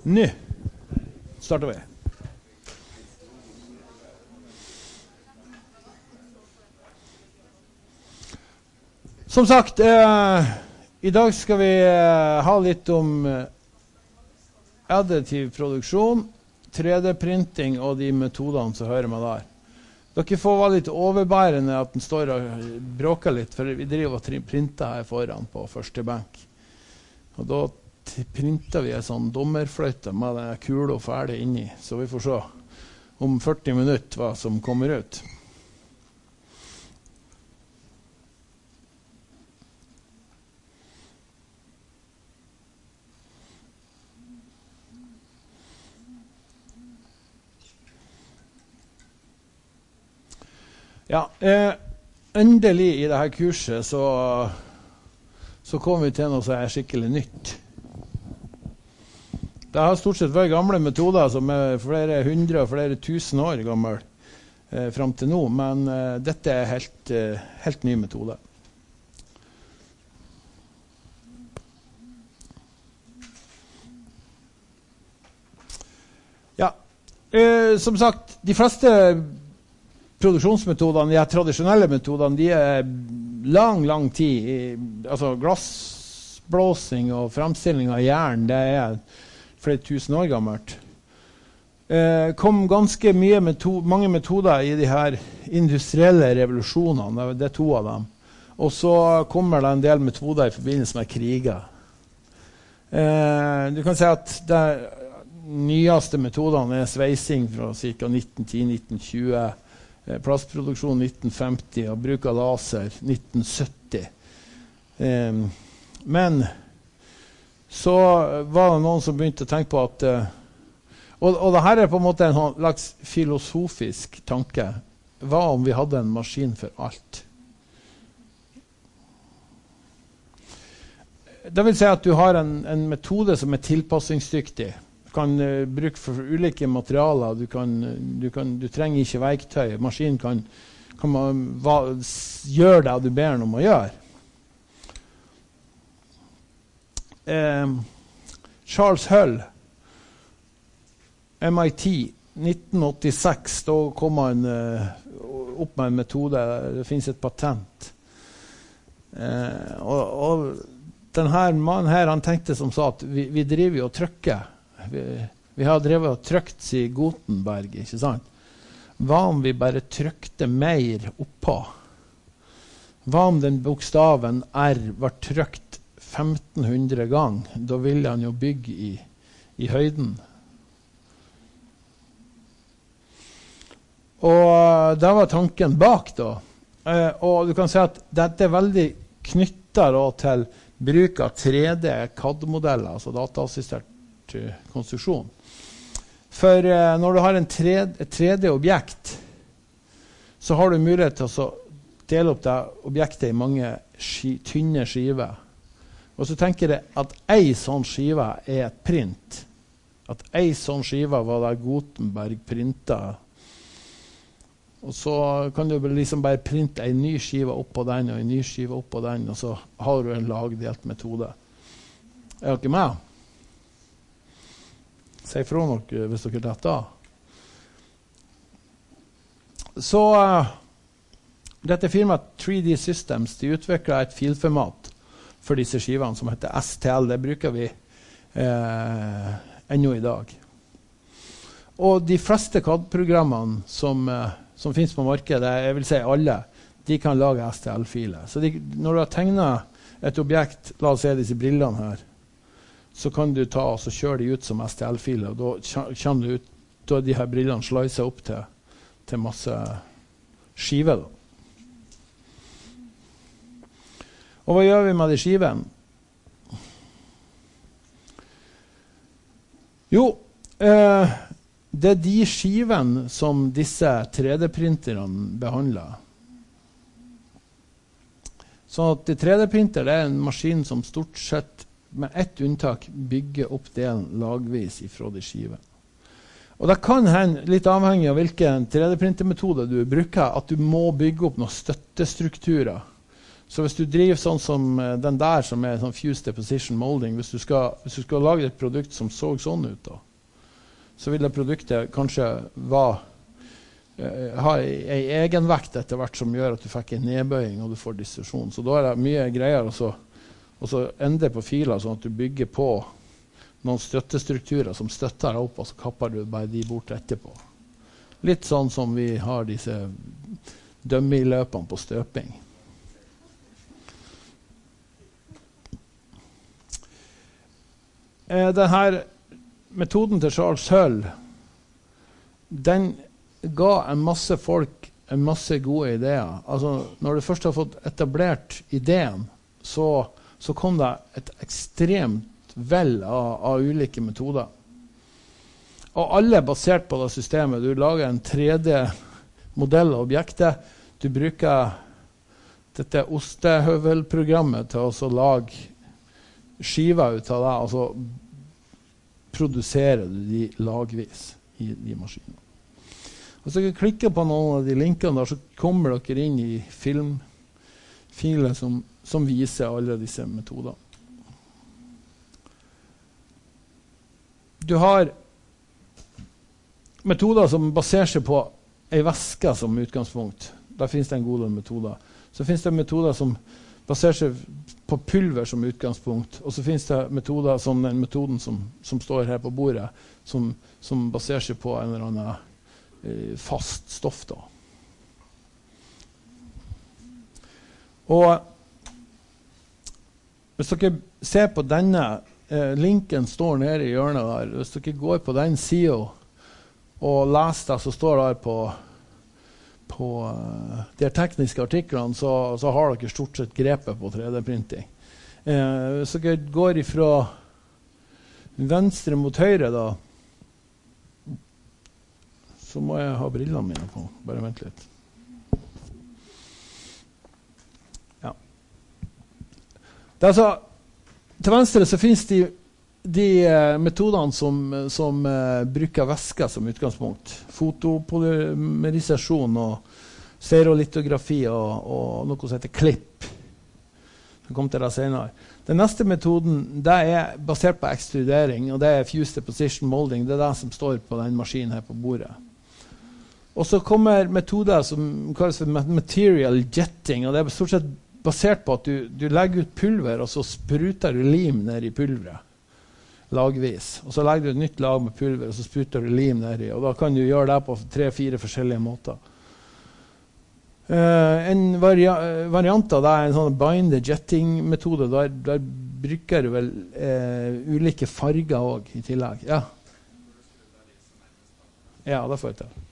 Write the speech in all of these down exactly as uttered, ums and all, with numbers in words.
Nå starter vi. Som sagt, eh, i dag skal vi eh, ha litt om eh, additiv produksjon, tre D-printing og de metodene som hører med der. Dere får være litt overbærende at den står og bråker litt, for vi driver og printer her foran på første benk. Og da printer vi en sånn dommerfløyte med den kula ferdig inni, så vi får se om førti minutter hva som kommer ut. Ja, eh, endelig i dette kurset så, så kom vi til noe som er skikkelig nytt. Det har stort sett vært gamle metoder som er flere hundre og flere tusen år gammel eh, frem til nå, men eh, dette er helt, eh, helt ny metode. Ja, eh, som sagt, de fleste produksjonsmetodene, de tradisjonelle metodene, de er lang, lang tid. I, altså glassblåsing og fremstilling av jern, det er flere tusen år gammelt. Eh, kom ganske mye meto- mange metoder i de her industrielle revolusjonene, det er to av dem. Og så kommer det en del metoder i forbindelse med kriger. Eh, du kan si at de nyeste metodene er sveising fra ca. nitten ti til nitten tjue, plastproduksjon nitten femti og bruk av laser nitten sytti. Um, men så var det noen som begynte å tenke på at uh, og, og det her er på en måte en slags filosofisk tanke. Hva om vi hadde en maskin for alt? Det vil si at du har en, en metode som er tilpassingsdyktig. Du kan uh, bruke for ulike materialer, du, kan, du, kan, du trenger ikke verktøy, maskinen kan, kan man, va, gjøre det du ber den om å gjøre. Eh, Charles Hull, M I T, nitten åttiseks, da kom han uh, opp med en metode, det finnes et patent. Eh, og, og denne mannen her, han tenkte som sa at vi, vi driver jo og trykker. Vi, vi har drevet og trykt seg Gutenberg, ikke sant? Hva om vi bare trykte mer oppå? Hva om den bokstaven R var trykt femten hundre ganger? Da ville han jo bygge i, i høyden. Og det var tanken bak da. Eh, og du kan si at dette er veldig knyttet da, til bruk av tre D-C A D-modeller, altså dataassistert konstruksjon. For eh, når du har en tre, et tre D-objekt, så har du mulighet til å dele opp det objektet i mange ski, tynne skiver. Og så tenker jeg at ei sånn skive er et print. At ei sånn skive var der Gutenberg printet. Og så kan du liksom bare printe en ny skive opp på den, og en ny skive opp på den, og så har du en lagdelt metode. Er dere med? Si fra noe hvis dere detter av. Så uh, dette firmaet tre D Systems, de utviklet et filformat for disse skivene som heter S T L. Det bruker vi uh, ennå i dag. Og de fleste C A D-programmene som, uh, som finnes på markedet, jeg vil si alle, de kan lage S T L-filer. Så de, når du har tegnet et objekt, la oss se disse brillene her, så kan du ta og så kjøre de ut som S T L-filer, og da kommer du ut, da de her brillene slicer opp til, til masse skiver. Da. Og hva gjør vi med de skivene? Jo, eh, det er de skivene som disse tre D-printerne behandler. Så at de tre D-printer er en maskin som stort sett med ett unntak bygger opp delen lagvis ifra de skivene. Og det kan hende, litt avhengig av hvilken tre D-printermetode du bruker, at du må bygge opp noen støttestrukturer Så hvis du driver sånn som den der, som er sånn fused deposition molding, hvis du skal, hvis du skal lage et produkt som så sånn ut da, så vil det produktet kanskje være, uh, ha en egenvekt etter hvert som gjør at du fikk en nedbøying og du får distorsion. Så da er det mye greier å så endre på filer sånn at du bygger på noen støttestrukturer som støtter deg opp, og så kapper du bare de bort etterpå. Litt sånn som vi har disse dummy-løpene på støping. Eh, denne metoden til Charles Hull, den ga en masse folk en masse gode ideer. Altså, når du først har fått etablert ideen, så, så kom det et ekstremt vel av, av ulike metoder. Og alle er basert på det systemet. Du lager en tre D-modell av objektet. Du bruker dette ostehøvelprogrammet til å lage skiver ut av det, og så produserer du de lagvis i de maskinene. Hvis dere klikker på noen av de linkene der, så kommer dere inn i filmfiler som, som viser alle disse metodene. Du har metoder som baserer seg på en væske som utgangspunkt. Der finnes det en god del metoder. Så finnes det metoder som baserer seg på pulver som utgangspunkt. Og så finnes det metoder som den metoden som, som står her på bordet, som, som baserer seg på en eller annen eh, fast stoff. Da. Og hvis dere ser på denne Eh, linken står nede i hjørnet der. Hvis dere går på den siden og leser det, så står det på, på uh, de tekniske artiklene, så, så har dere stort sett grepet på tre D-printing. Eh, hvis dere går ifra venstre mot høyre da, så må jeg ha brillene mine på. Bare vent litt. Ja. Det er altså til venstre så finnes de, de uh, metodene som, som uh, bruker væsker som utgangspunkt. Fotopolymerisasjon og stereolitografi og, og noe som heter klipp. Det kommer til det senere. Den neste metoden det er basert på ekstrudering, og det er fused deposition molding. Det er det som står på den maskinen her på bordet. Og så kommer metoder som kalles for material jetting, og det er stort sett basert på at du, du legger ut pulver, og så spruter du lim ned i pulveret, lagvis. Og så legger du et nytt lag med pulver, og så spruter du lim ned i, og da kan du gjøre det på tre-fire forskjellige måter. Uh, en varia variant av det er en sånn binder jetting-metode, der, der bruker du vel uh, ulike farger også i tillegg. Ja, ja det får jeg til.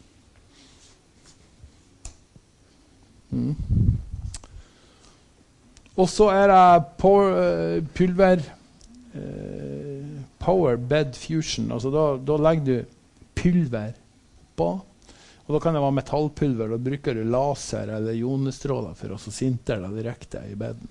Mm. Og så er det power, uh, pulver uh, power bed fusion. Altså da, da legger du pulver på, og da kan det være metallpulver. Da bruker du laser eller ionestråler for å sintere det direkte i beden.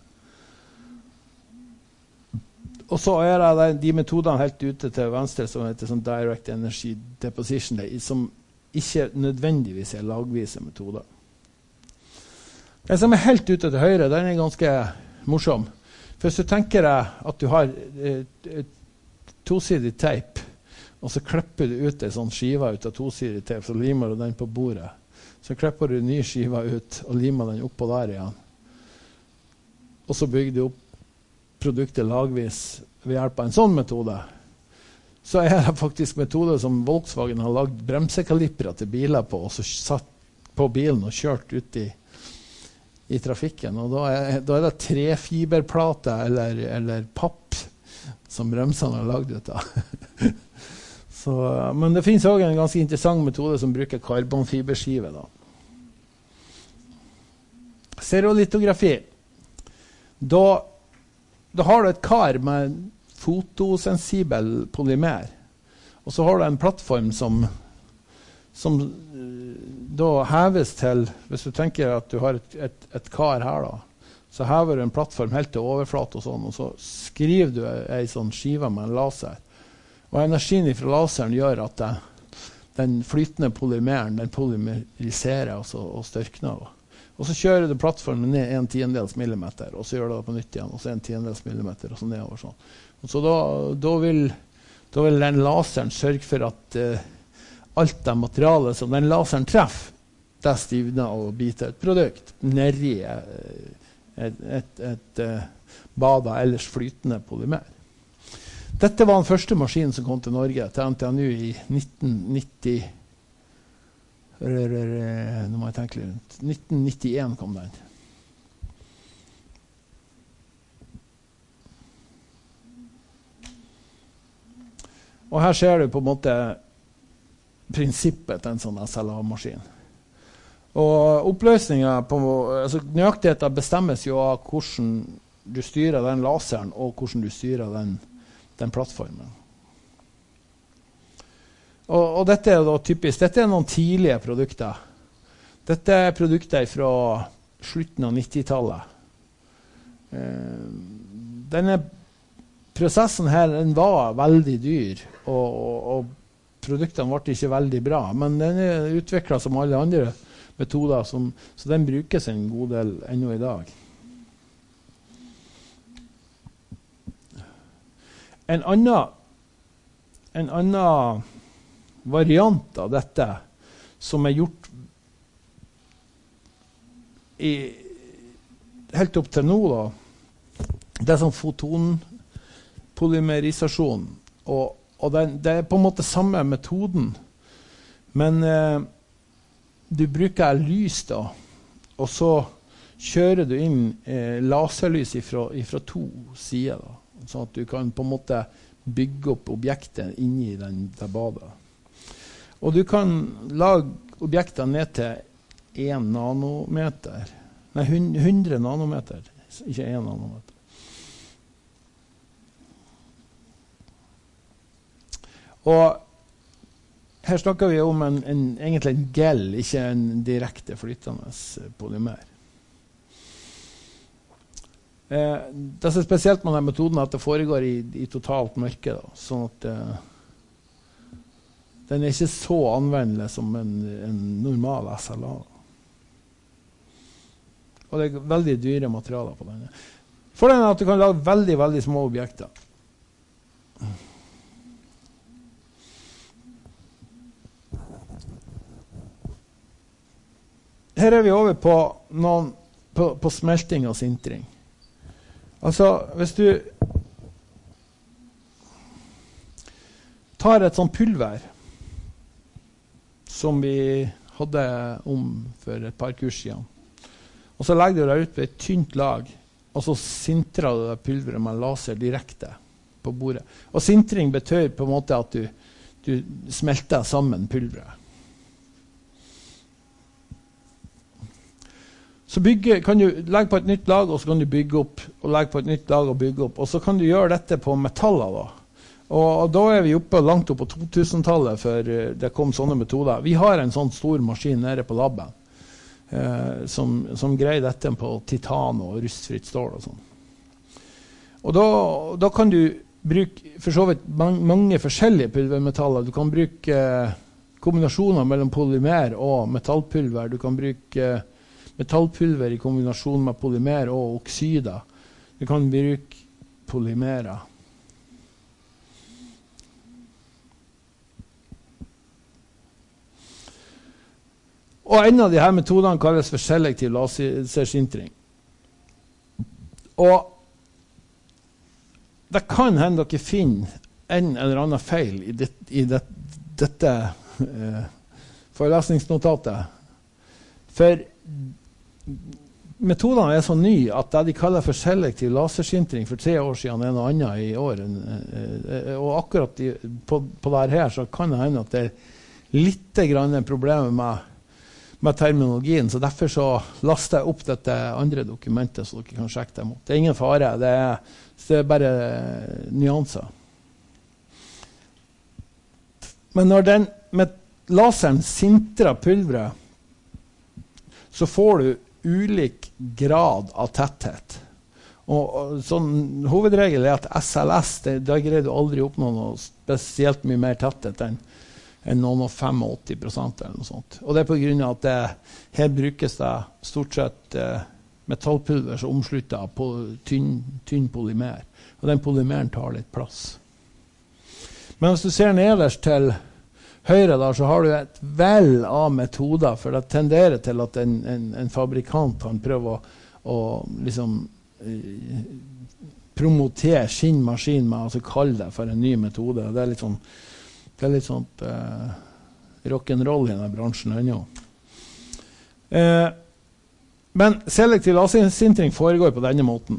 Og så er det de metodene helt ute til venstre som heter sånn direct energy deposition, som ikke nødvendigvis er lagvise metoder. Den som er helt ute til høyre, den er ganske morsom. For hvis du tenker deg at du har eh, tosidig teip, og så klipper du ut en sånn skiva ut av tosidig teip, så limer du den på bordet. Så klipper du en ny skiva ut og limer den oppå der igjen. Og så bygger du opp produktet lagvis ved hjelp av en sånn metode. Så er det faktisk metoder som Volkswagen har lagd bremsekalipere til biler på, og så satt på bilen og kjørt ut i i trafikken, og da er, da er det trefiberplate eller, eller papp som bremsene har lagd ut av. Så, men det finnes også en ganske interessant metode som bruker karbonfiberskive. Da. Stereolitografi. Da, da har du et kar med fotosensibel polymer, og så har du en plattform som som da heves til, hvis du tenker at du har et, et, et kar her da, så hever du en plattform helt til overflat og sånn, og så skriver du en sånn skive med en laser. Og energien fra laseren gjør at det, den flytende polymeren, den polymeriserer altså, og størkner. Og så kjører du plattformen ned en tiendedels millimeter, og så gjør du det på nytt igjen, og så en tiendedels millimeter, og så nedover sånn. Og så da, da, vil, da vil den laseren sørge for at uh, alt det materialet som den laseren treffer, det stivner og biter et produkt nedi uh, et, et, et uh, bada ellers flytende polymer. Dette var den første maskinen som kom til Norge, til N T N U i nitten nitti. Nå må jeg tenke litt. nitten nittien kom den. Og her ser du på en måte prinsippet til en sånn S L A-maskin. Og oppløsningen på, altså nøyaktigheten bestemmes jo av hvordan du styrer den laseren, og hvordan du styrer den, den plattformen. Og, og dette er da typisk, dette er noen tidlige produkter. Dette er produkter fra slutten av nittitallet. Eh, denne prosessen her, den var veldig dyr, og, og, og produktene ble ikke veldig bra, men den er utviklet som alle andre metoder, som, så den brukes en god del ennå i dag. En annen, en annen variant av dette som er gjort i, helt opp til nå da, det er sånn fotonpolymerisasjon, og, og det, det er på en måte samme metoden, men eh, du bruker lys da, og så kjører du inn eh, laserlys ifra, ifra to sider da, sånn at du kan på en måte bygge opp objektet inni den, det badet. Og du kan lage objekter ned til en nanometer. Nei, hundre nanometer, ikke en nanometer. Og her snakker vi om en, en, egentlig en gel, ikke en direkte flytende polymer. Eh, det som er spesielt med denne metoden er at det foregår i, i totalt mørke, da, sånn at eh, den er ikke så anvendelig som en, en normal S L A. Og det er veldig dyre materialer på denne. Fordelen er at du kan lage veldig, veldig små objekter. Her er vi over på, noen, på, på smelting og sintring. Altså, hvis du tar et sånt pulver, som vi hadde om for et par kurs siden, og så legger du det ut på et tynt lag, og så sintrer du det pulveret med laser direkte på bordet. Og sintring betyr på en måte at du, du smelter sammen pulveret. Så bygge, kan du legge på et nytt lag, og så kan du bygge opp, og legge på et nytt lag og bygge opp. Og så kan du gjøre dette på metaller da. Og da er vi oppe langt opp på to tusen-tallet før det kom sånne metoder. Vi har en sånn stor maskin nede på labben eh, som, som greier dette på titan og rustfritt stål og sånn. Og da, da kan du bruke for så vidt mange, mange forskjellige pulvermetaller. Du kan bruke eh, kombinasjoner mellom polymer og metallpulver. Du kan bruke eh, metallpulver i kombinasjon med polymer og oksider. Du kan bruke polymerer. Og en av de her metodene kalles for selektiv lasersintring. Og det kan hende dere finner en eller annen feil i, det, i det, dette eh, forelesningsnotatet. For metodene er så nye at det de kaller for selektiv lasersintring for tre år siden er noe annet i år. Eh, og akkurat i, på, på dette her så kan det hende at det er litt grann problemer med med terminologien, så derfor så laster jeg opp dette andre dokumentet så dere kan sjekke det mot. Det er ingen fare, det er, det er bare nyanser. Men når den med laseren sintrer pulveret, så får du ulik grad av tetthet. Og, og sånn hovedregel er at S L S, det, da greier du aldri oppnå noe spesielt mye mer tetthet enn enn noen og åttifem prosent eller noe sånt. Og det er på grunn av at det, her brukes det stort sett eh, metallpulver som omslutter på tynn, tynn polymer. Og den polymeren tar litt plass. Men hvis du ser nederst til høyre der, så har du et vel av metoder, for det tenderer til at en, en, en fabrikant kan prøve å, å liksom eh, promotere sin maskin med, altså kalle det for en ny metode. Det er litt sånn, det er litt sånn eh, rock'n'roll i denne bransjen ennå. Eh, men selektiv lasesintring foregår på denne måten.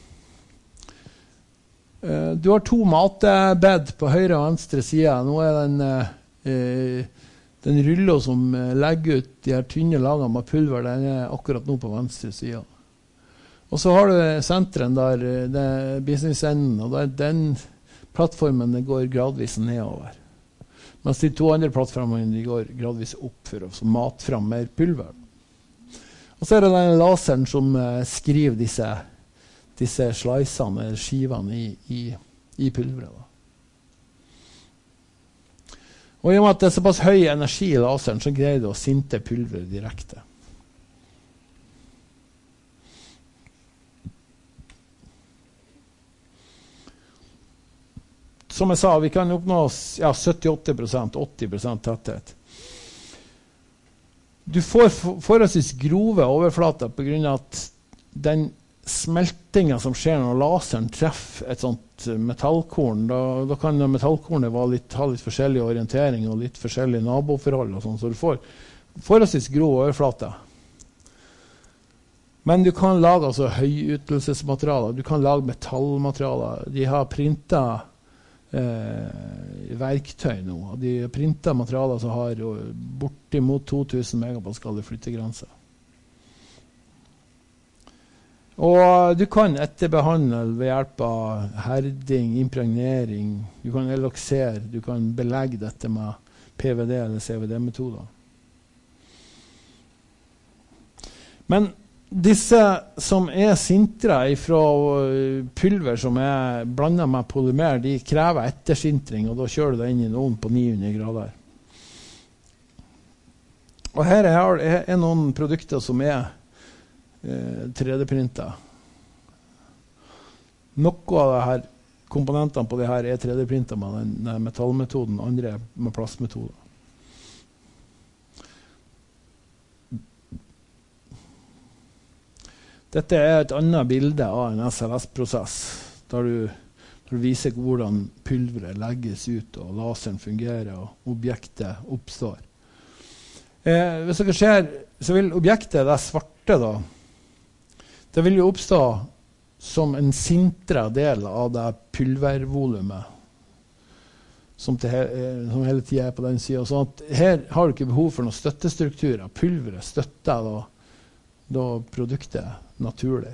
Eh, du har to matebed på høyre og venstre side. Nå er den eh, den rullo som legger ut de her tynne lagene med pulver, den er akkurat nå på venstre side. Og så har du senteren der, det er business-enden, og der, den plattformen går gradvis nedover. Mens de to andre plattformene de går gradvis opp for å mate fram mer pulver. Og så er det den laseren som uh, skriver disse, disse slicene, eller skivene i, i, i pulveret. Da. Og i og med at det er såpass høy energi i laseren, så greier du å sinte pulveret direkte. Som jeg sa, vi kan oppnå ja, syttiåtte prosent, åtti prosent tetthet. Du får forholdsvis grove overflater på grunn av at den smeltingen som skjer når laseren treffer et sånt metallkorn, da, da kan metallkornet litt, ha litt forskjellig orientering og litt forskjellig naboforhold, og sånn, så du får forholdsvis grove overflater. Men du kan lage altså, høyytelsesmaterialer, du kan lage metallmaterialer. De har printet Eh, verktøy nå. De printet materialer som har bortimot to tusen megapascal i flyttegrense. Og du kan etterbehandle ved hjelp av herding, impregnering, du kan eloksere, du kan belegge dette med P V D eller C V D-metoder. Men disse som er sintra fra pulver som er blandet med polymer, de krever ettersintring, og da kjører du det inn i en ovn på ni hundre grader. Og her er, er noen produkter som er eh, tre D-printet. Noe av det her, komponentene på det her er tre D-printet med den, den metallmetoden, andre med plastmetoder. Dette er et annet bilde av en S L S-prosess, der du, der du viser hvordan pulveret legges ut, og laseren fungerer, og objektet oppstår. Eh, hvis dere ser, så vil objektet, det svarte da, det vil jo oppstå som en sintra del av det pulvervolumet, som, til, som hele tiden er på den siden. Så at her har du ikke behov for noen støttestrukturer. Pulveret støtter da, da produktet naturlig.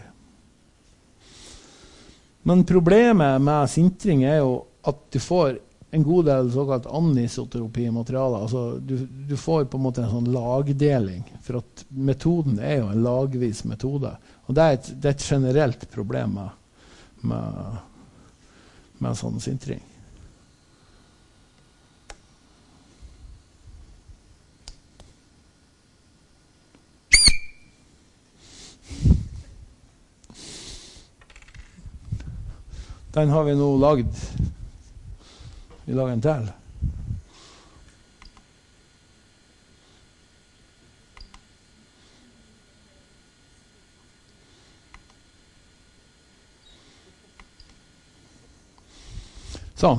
Men problemet med sintring er jo at du får en god del såkalt anisotropi i materialet. Altså, du, du får på en måte en sånn lagdeling, for at metoden er jo en lagvis metode. Og det er et, det er et generelt problem med, med, med sånn sintring. Den har vi nå lagd. Vi lager en til. Sånn.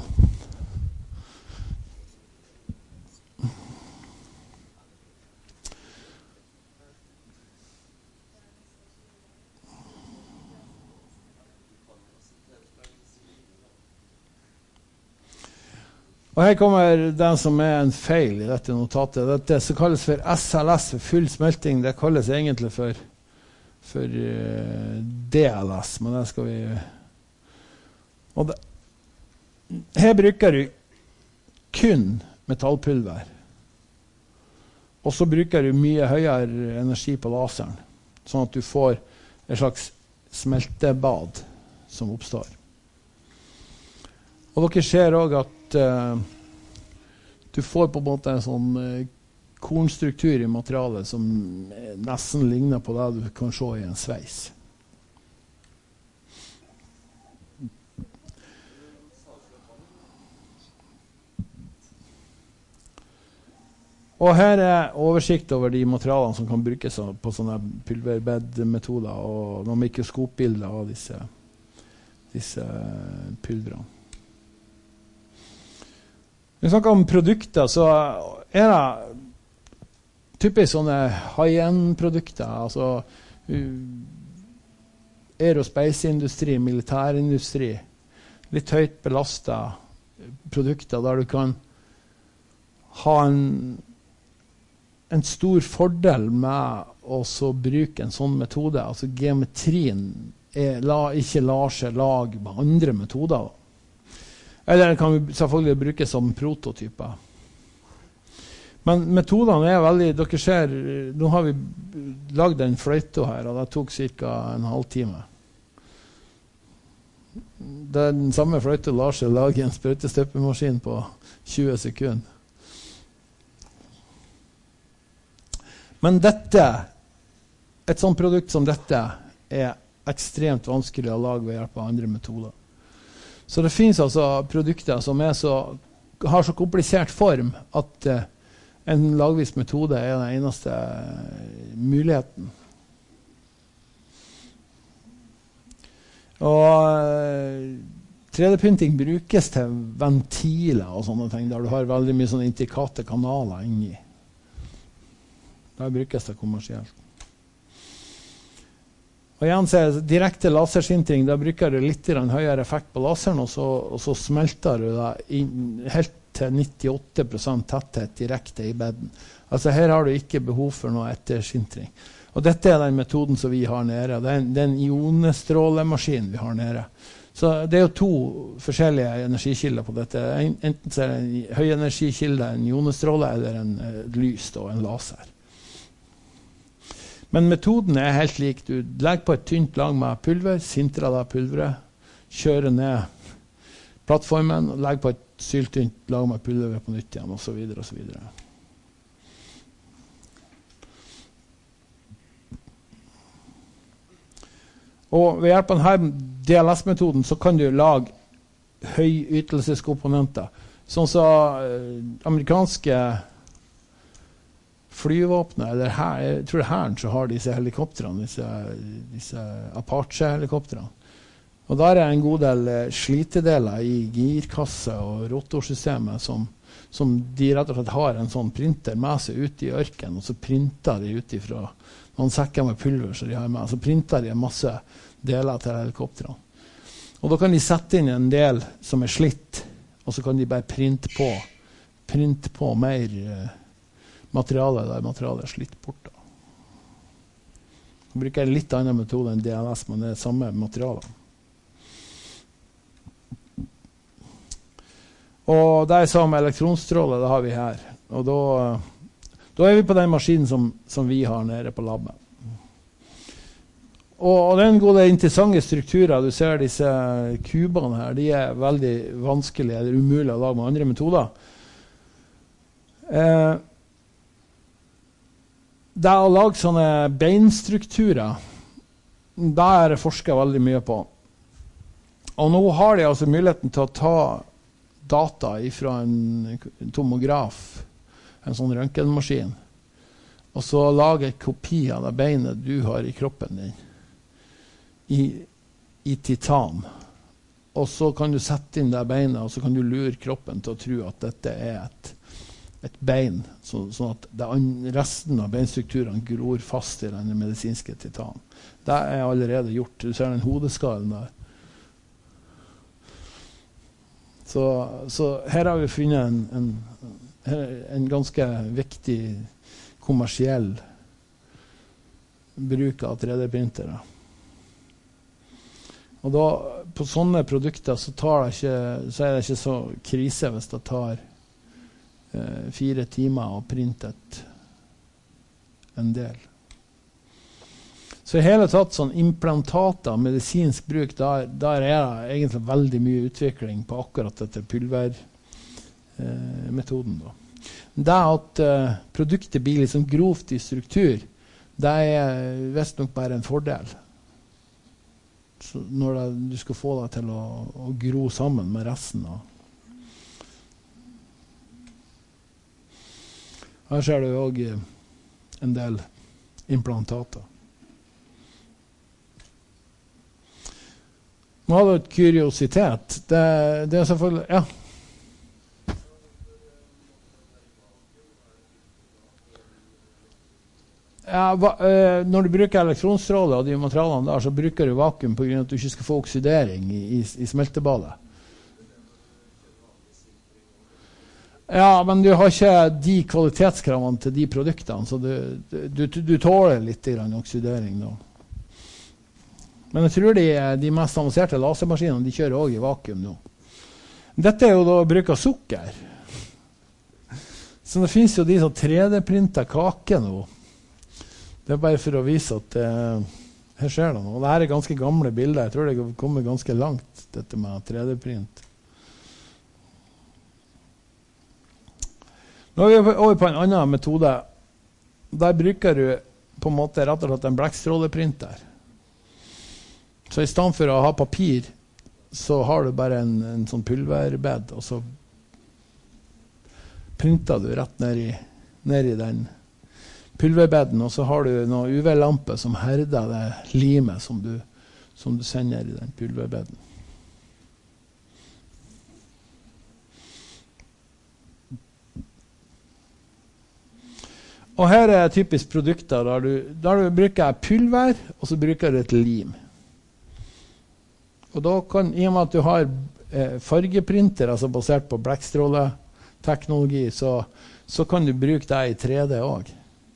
Og her kommer den som er en feil i dette notatet. Dette som kalles for S L S, for full smelting, det kalles egentlig for, for uh, D L S, men det skal vi... Og det, her bruker du kun metallpulver. Og så bruker du mye høyere energi på laseren, sånn at du får et slags smeltebad som oppstår. Og dere ser også at uh, du får på en måte en sånn eh, kornstruktur i materialet som nesten ligner på det du kan se i en sveis. Og her er oversikt over de materialene som kan brukes på sånne pulverbedmetoder og noen mikroskopbilder av disse, disse pulverene. Når vi snakker om produkter, så er det typisk sånne high-end-produkter, altså uh, aerospace-industri, militærindustri, litt høyt belastet produkter der du kan ha en en stor fordel med å så bruke en sånn metode. Altså geometrien er, la, ikke lar seg lage med andre metoder. Eller den kan vi selvfølgelig bruke som prototyper. Men metodene er veldig, dere ser, nå har vi lagd en fløyte her, og det tok cirka en halvtime. Den samme fløyte lar seg lage en sprøytestøpemaskin på tjue sekunder. Men dette, et sånt produkt som dette, er ekstremt vanskelig å lage ved hjelp av andre metoder. Så det finnes altså produkter som er så, har så komplisert form at uh, en lagvis metode er den eneste uh, muligheten. Og uh, tre D-printing brukes til ventiler og sånne ting, der du har veldig mye sånne intrikate kanaler inni. Da brukes det kommersielt. Og igjen så er det direkte lasersintring, da bruker du litt høyere effekt på laseren, og så, og så smelter du det inn, helt til nittiåtte prosent tetthet direkte i bedden. Altså her har du ikke behov for noe ettersintring. Og dette er den metoden som vi har nede. Det er en, det er en ionestrålemaskin vi har nede. Så det er jo to forskjellige energikilder på dette. Enten så er det en høyenergikilde, en ionestråle, eller en uh, lys og en laser. Men metoden er helt lik. Du legger på et tynt lag med pulver, sintrer det pulveret, kjører ned plattformen, og legger på et syltynt lag med pulver på nytt igjen, og så videre, og så videre. Og ved hjelp av denne D L S-metoden så kan du lage høyytelseskomponenter. Sånn som eh, amerikanske flyvåpnet, eller her, jeg tror det er herren som har disse helikopterene, disse, disse Apache-helikopterene. Og der er en god del slitedeler i girkasse og rotorsystemet som, som de rett og slett har en sånn printer med seg ut i ørken, og så printer de ut ifra noen sekker med pulver som de har med, så printer de en masse deler til helikopterene. Og da kan de sette inn en del som er slitt, og så kan de bare printe på, printe på mer materialet der materialet er slitt bort. Da. Jeg bruker en litt annen metode enn D L S, men det er samme materialet. Og det er samme elektronstråle, det har vi her. Og da, da er vi på den maskinen som, som vi har nede på labbet. Og, og det er en god interessante strukturer. Du ser disse kubene her, de er veldig vanskelige, eller umulig å lage med andre metoder. Eh, Det å lage sånne beinstrukturer, det er det forsket veldig mye på. Og nå har de altså muligheten til å ta data fra en tomograf, en sånn røntgenmaskin, og så lage en kopi av det beinet du har i kroppen din, i, i titan. Og så kan du sette inn det beinet, og så kan du lure kroppen til å tro at dette er et et bein, så, sånn at det, resten av beinstrukturene gror fast i den medisinske titan. Det er allerede gjort. Du ser den hodeskallen der. Så, så her har vi funnet en, en, en ganske viktig kommersiell bruk av tre D-printere. Og da, på sånne produkter så, tar det ikke, så er det ikke så krise hvis det tar fire timer og printet en del. Så i hele tatt sånn implantater, medisinsk bruk, der, der er det egentlig veldig mye utvikling på akkurat dette pulvermetoden da. Det at uh, produktet blir liksom grovt i struktur, det er visst nok bare en fordel. Så når det, du skal få det til å, å gro sammen med resten av. Her ser du også en del implantater. Nå har du et kuriositet. Det, det er selvfølgelig, ja. Ja, va, øh, når du bruker elektronstråler og de materialene der, så bruker du vakuum på grunn av at du ikke skal få oksidering i, i, i smeltebadet. Ja, men du har ikke de kvalitetskravene til de produktene, så du, du, du, du tåler litt grann oksidering da. Men jeg tror de, de mest avanserte lasermaskinene, de kjører også i vakuum nå. Dette er jo da bruk av sukker. Så det finnes jo de som tre D-printer kake nå. Det er bare for å vise at uh, her skjer det noe. Dette er ganske gamle bilder. Jeg tror det kommer ganske langt, dette med tre D-print. Nå er vi over på en annen metode. Der bruker du på en måte rett og slett en blekkstråleprinter. Så i stedet for å ha papir, så har du bare en, en sånn pulverbed, og så printer du rett ned i, ned i den pulverbedden, og så har du noen U V-lampe som herder det limet som du, som du sender i den pulverbedden. Og her er typisk produkter der du, der du bruker pulver, og så bruker du et lim. Og da kan, i og med at du har eh, fargeprinter, altså basert på blekkstråleteknologi, så, så kan du bruke det i tre D også.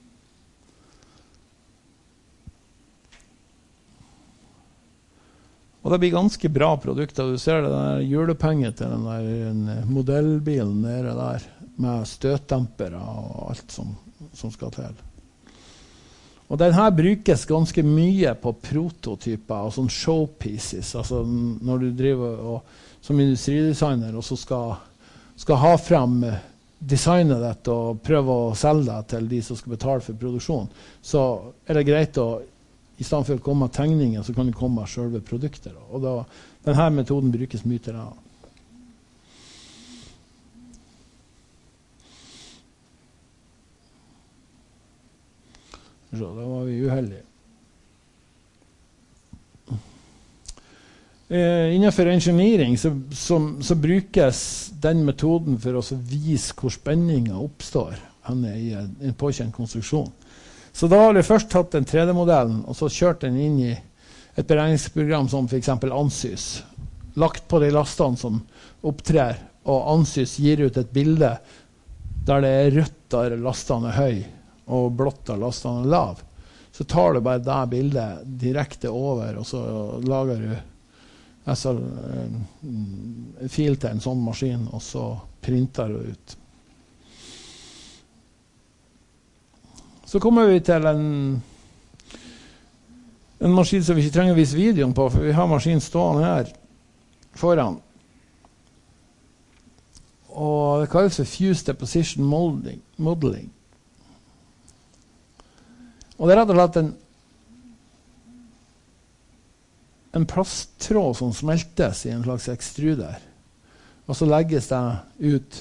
Og det blir ganske bra produkter. Du ser det der hjulepenget til den der den modellbilen nede der, med støtdempere og alt som, som skal til. Og den her brukes ganske mye på prototyper og sånn showpieces, altså når du driver og, som industridesigner og så skal, skal ha frem designet ditt og prøve å selge det til de som skal betale for produksjon, så er det greit å, i stedet for å komme med tegninger, så kan det komme med selve produkter. Og da, denne metoden brukes mye til det. Så da var vi uheldige. Eh, innenfor engineering så, som, så brukes den metoden for å vise hvor spenningen oppstår i en påkjent konstruksjon. Så da har vi først tatt den tre D-modellen og så kjørt den inn i et beregningsprogram som for eksempel Ansys. Lagt på de lastene som opptrer, og Ansys gir ut et bilde der det er rødt der lastene er høy, og blått der lastene er lav. Så tar du bare det bildet direkte over, og så lager du altså, en fil til en sånn maskin, og så printer du ut. Så kommer vi til en, en maskin som vi ikke trenger å vise videoen på, for vi har maskinen stående her foran. Og det kalles for Fused Deposition Modeling. modeling. Og det er rett og slett en, en plasttråd som smeltes i en slags ekstruder. Og så legges det ut.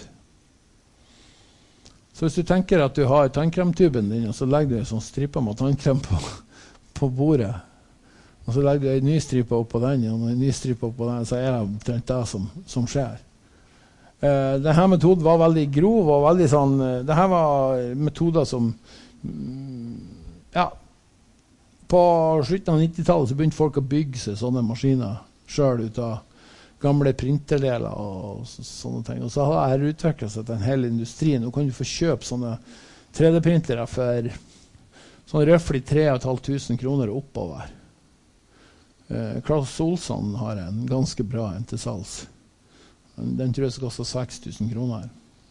Så hvis du tenker at du har tannkremtuben din, og så legger du sånn striper med tannkrem på, på bordet, og så legger du en ny stripe opp på den, og en ny stripe opp på den, så er det omtrent det som, som skjer. Uh, denne metoden var veldig grov, og veldig sånn, uh, dette var metoder som ja, på slutten av nittitallet så begynte folk å bygge seg sånne maskiner selv ut av gamle printerdeler og så, sånne ting. Og så har det utviklet seg til en hel industri. Nå kan du få kjøpe sånne tre D-printere for sånn røffelig tre og et halvt tusen kroner oppover. Eh, Claes Olsson har en ganske bra en til salgs. Den tror jeg skal koste seks tusen kroner.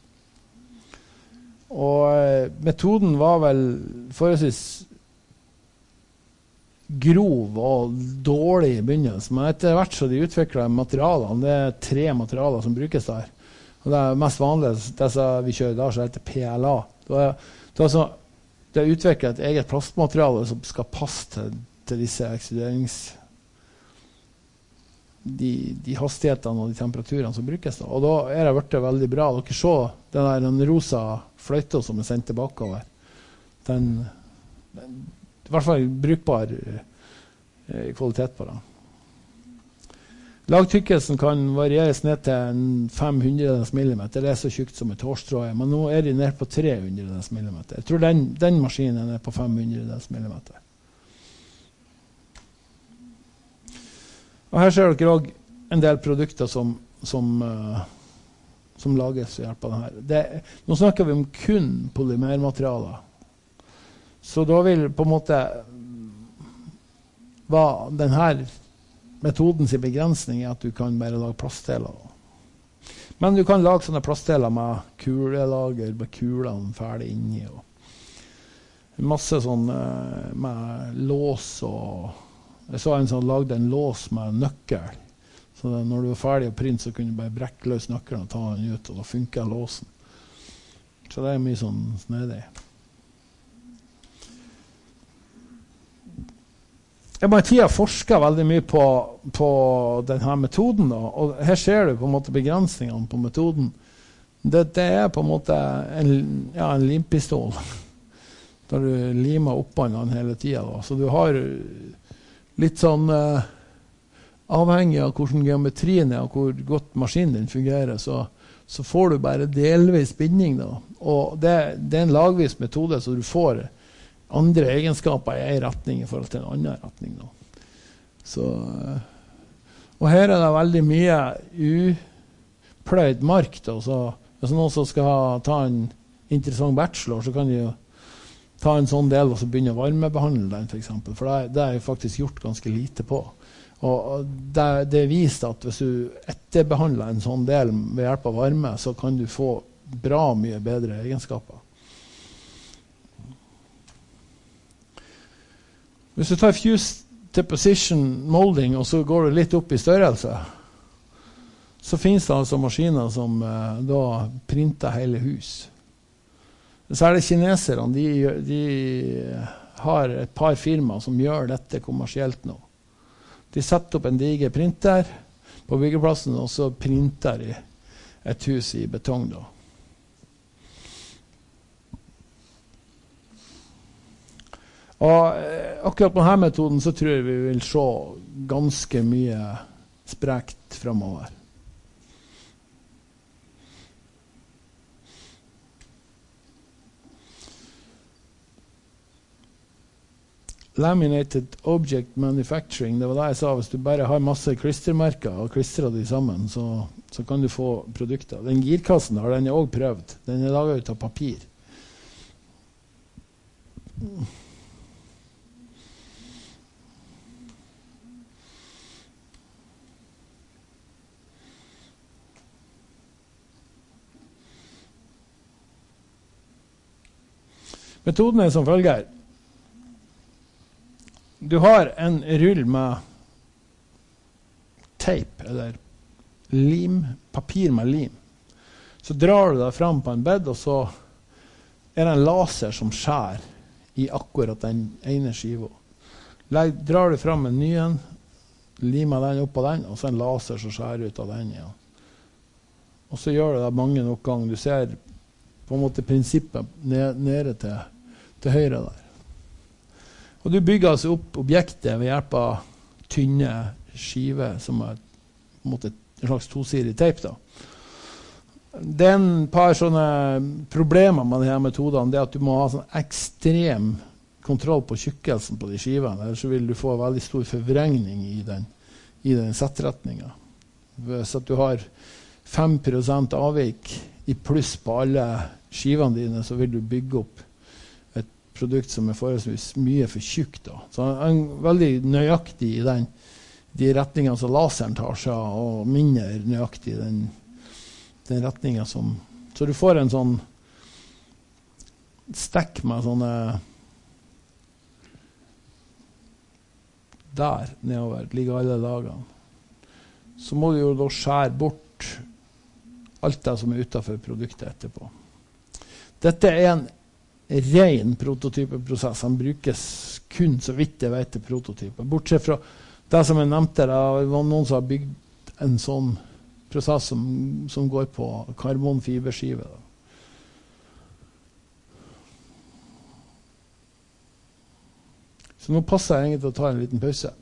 Og eh, metoden var vel forholdsvis grov og dårlig i begynnelsen, men etter hvert så de utviklet materialene, det er tre materialer som brukes der. Og det er mest vanlig, det som vi kjører da, så heter P L A. Det er, det er, så, det er utviklet et eget plastmateriale som skal passe til, til disse ekstruderings... De, de hastighetene og de temperaturene som brukes da. Og da er det vært veldig bra. Dere ser den der den rosa fløyta som er sendt tilbake over. Den, den i hvert fall brukbar eh, kvalitet på den. Lagtykkelsen kan varieres ned til en fem hundredels millimeter. Det er så tjukt som et hårstrå, men nå er de ned på tre hundredels millimeter. Jeg tror den, den maskinen er på fem hundredels millimeter. Og her ser dere også en del produkter som, som, uh, som lages ved hjelp av denne. Det, nå snakker vi om kun polymermaterialer. Så da vil på en måte hva denne metodens begrensning er at du kan bare lage plastdeler. Men du kan lage sånne plastdeler med kulelager, med kulene ferdig inni. Og masse sånn uh, med lås og... Jeg så en som lagde en lås med nøkkel. Så da, når du var ferdig å printe, så kunne du bare brekke løs nøkkelen og ta den ut, og da funker låsen. Så det er mye sånn snedig. Jeg bare tida forsket veldig mye på, på denne metoden, da. Og her ser du på en måte begrensningene på metoden. Det, det er på en måte en, ja, en limpistol, der du limer oppbåndene hele tiden. Da. Så du har... litt sånn uh, avhengig av hvordan geometrien er og hvor godt maskinen din fungerer, så, så får du bare delvis binding da. Og det, det er en lagvis metode, så du får andre egenskaper i en retning i forhold til en annen retning da. Så, uh, og her er det veldig mye upløyd mark da, så hvis noen som skal ha, ta en interessant bachelor, så kan de jo ta en sånn del og så begynne å varmebehandle den for eksempel, for det, det er jo faktisk gjort ganske lite på. Og det, det er vist at hvis du etterbehandler en sånn del ved hjelp av varme, så kan du få bra mye bedre egenskaper. Hvis du tar fuse til position molding, og så går du litt opp i størrelse, så finnes det altså maskiner som eh, da printer hele hus. Så er det kineserne, de, de har et par firmaer som gjør dette kommersielt nå. De setter opp en diger printer på byggeplassen, og så printer de et hus i betong da. Og akkurat på denne metoden så tror jeg vi vil se ganske mye sprekt fremover. Laminated object manufacturing, det var det jeg sa, hvis du bare har masse klistermerker og klistrer de sammen, så, så kan du få produkter. Den girkassen har den jeg også prøvd. Den er laget ut av papir. Metoden er som følger. Du har en rull med teip, eller lim, papir med lim. Så drar du deg fram på en bed, og så er det en laser som skjær i akkurat den ene skiva. Legg, drar du fram en ny en, limer den opp på den, og så en laser som skjær ut av den igjen. Og så gjør du det mange nok ganger. Du ser på en måte prinsippet ned, nede til, til høyre der. Og du bygger altså opp objektet ved hjelp av tynne skiver, som er på en måte en slags tosidig teip da. Det er en par sånne problemer med disse metodene, det er at du må ha sånn ekstrem kontroll på tjukkelsen på de skivene, ellers så vil du få veldig stor forvrengning i den, i den settretningen. Hvis at du har fem prosent avvik i pluss på alle skivene dine, så vil du bygge opp produkt som er forholdsvis mye for tjukk da. Så han er veldig nøyaktig i den, de retningene som laseren tar seg, og mindre nøyaktig i den, den retningen som... Så du får en sånn stekk med sånne der nedover, ligger alle lagene. Så må du jo da skjære bort alt det som er utenfor produktet etterpå. Dette er en ren prototypeprosess. Den brukes kun så vidt jeg vet til prototyper. Bortsett fra det som jeg nevnte, det var noen som har bygd en sånn prosess som, som går på karbonfiberskive. Da. Så nå passer jeg egentlig til å ta en liten pause.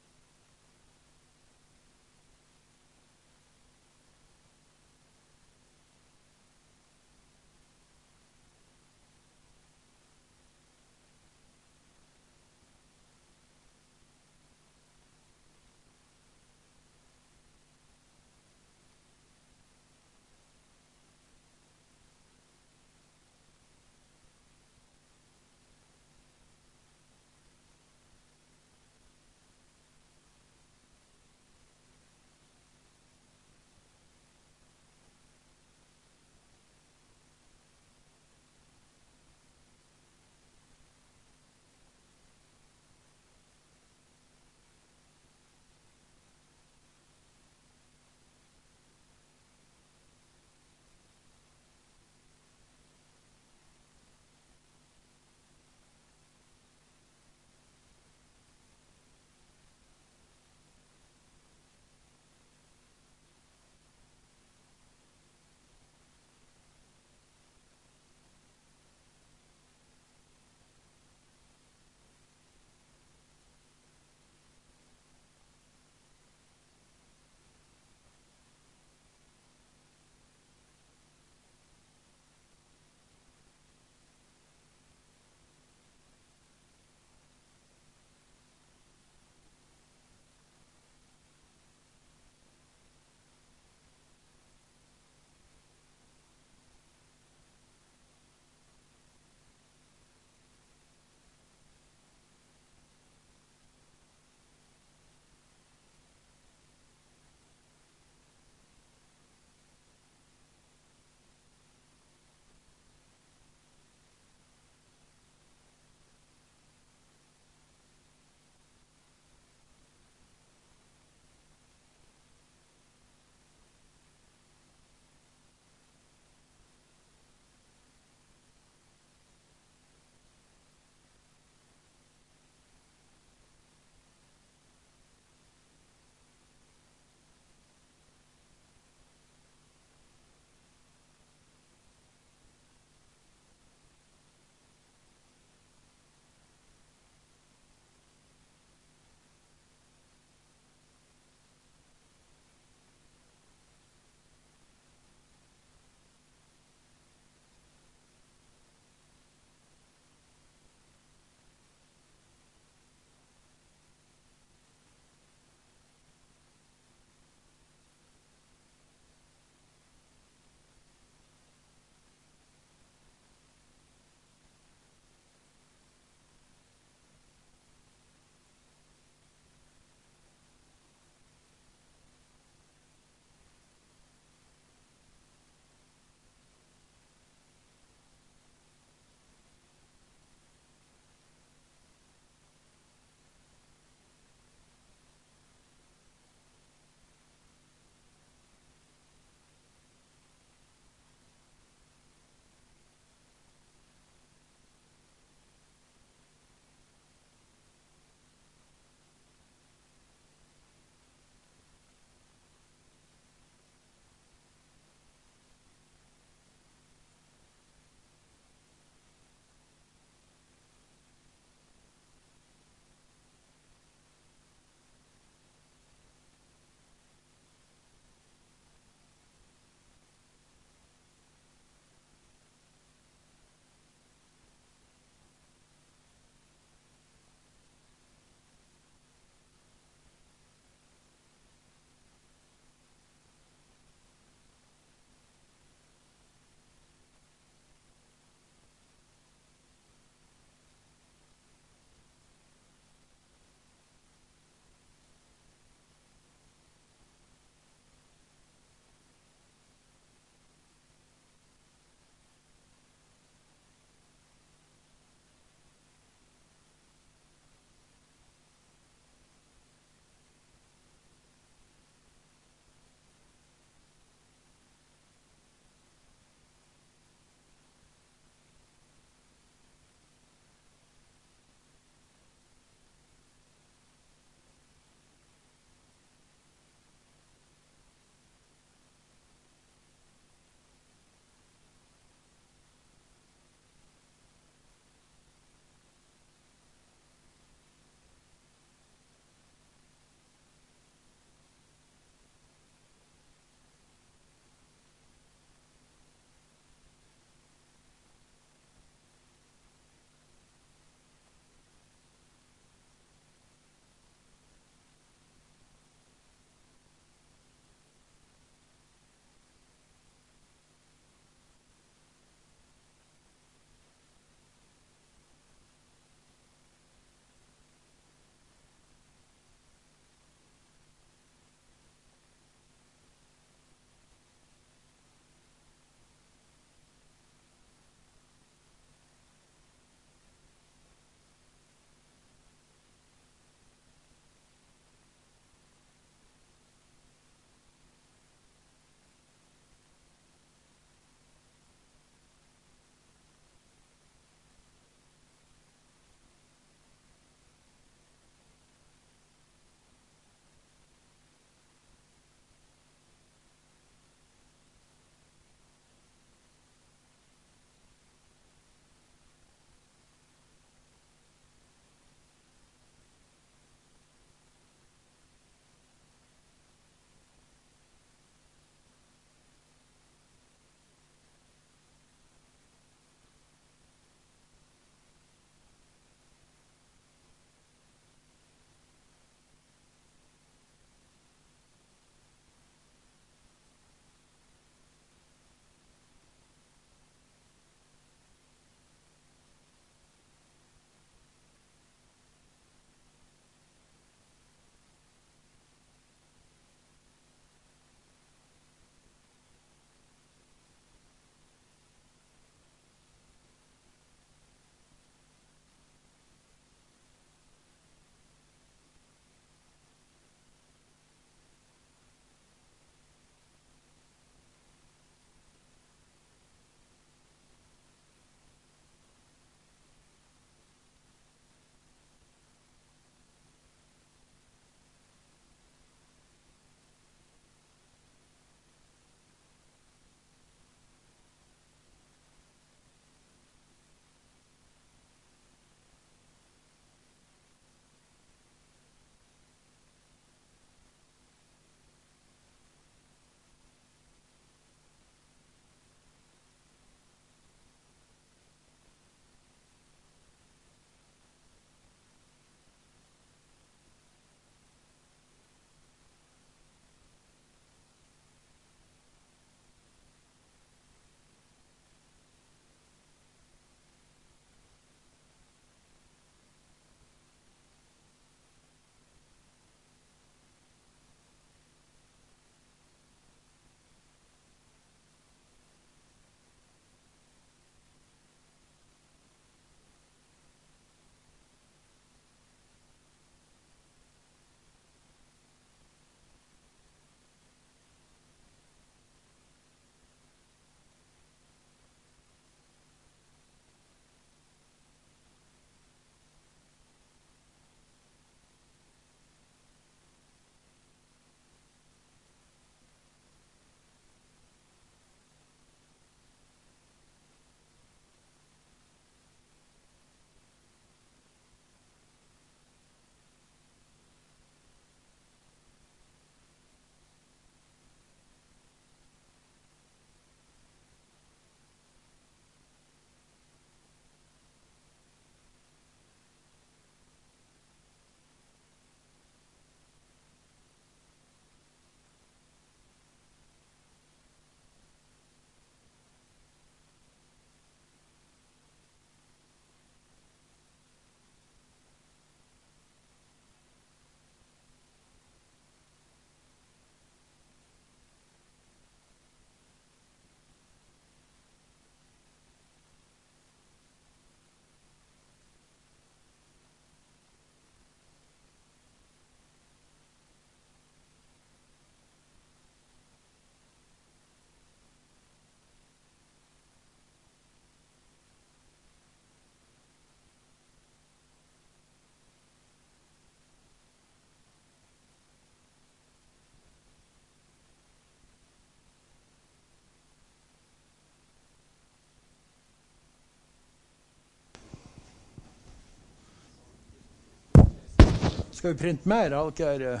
Skal vi printe mer? Har dere...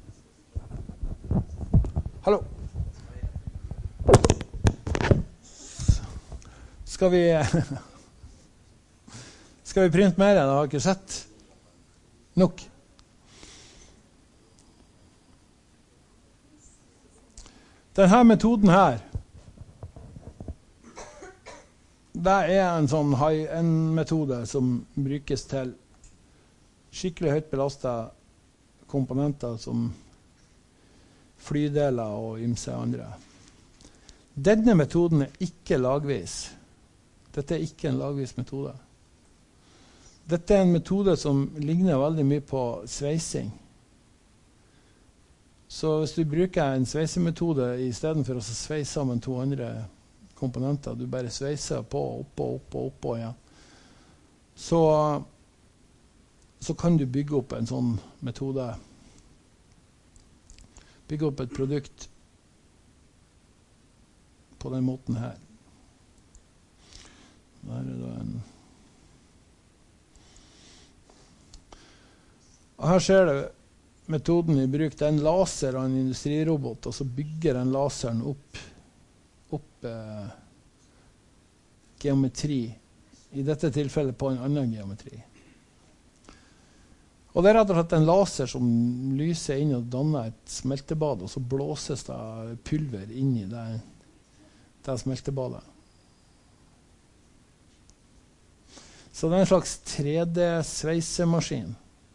Hallo? Skal vi... Skal vi printe mer? Det har ikke sett. Nok. Denne metoden her, det er en sånn high-end-metode som brukes til skikkelig høyt belastet komponenter som flydeler og ymse andre. Denne metoden er ikke lagvis. Dette er ikke en lagvis metode. Dette er en metode som ligner veldig mye på sveising. Så hvis du bruker en sveisemetode i stedet for å sveise sammen to andre komponenter, du bare sveiser på, oppå, oppå, oppå igjen, så, så kan du bygge opp en sånn metode. Bygge opp et produkt på den måten her. Der er det en... Og her ser du metoden i bruk. Det er en laser og en industrirobot, og så bygger den laseren opp, opp eh, geometri. I dette tilfellet på en annen geometri. Og det er rett og slett en laser som lyser inn og danner et smeltebad, og så blåses det pulver inn i det, det smeltebadet. Så det er en slags tre D-sveisemaskin.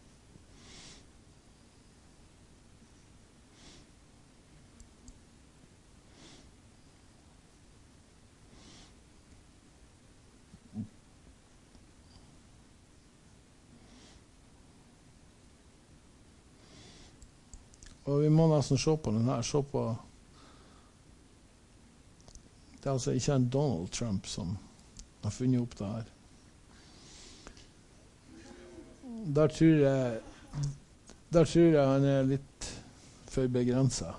Og vi må nesten se på den her, se på... Det er altså ikke en Donald Trump som har funnet opp det her. Der tror jeg, der tror jeg han er litt for begrenset.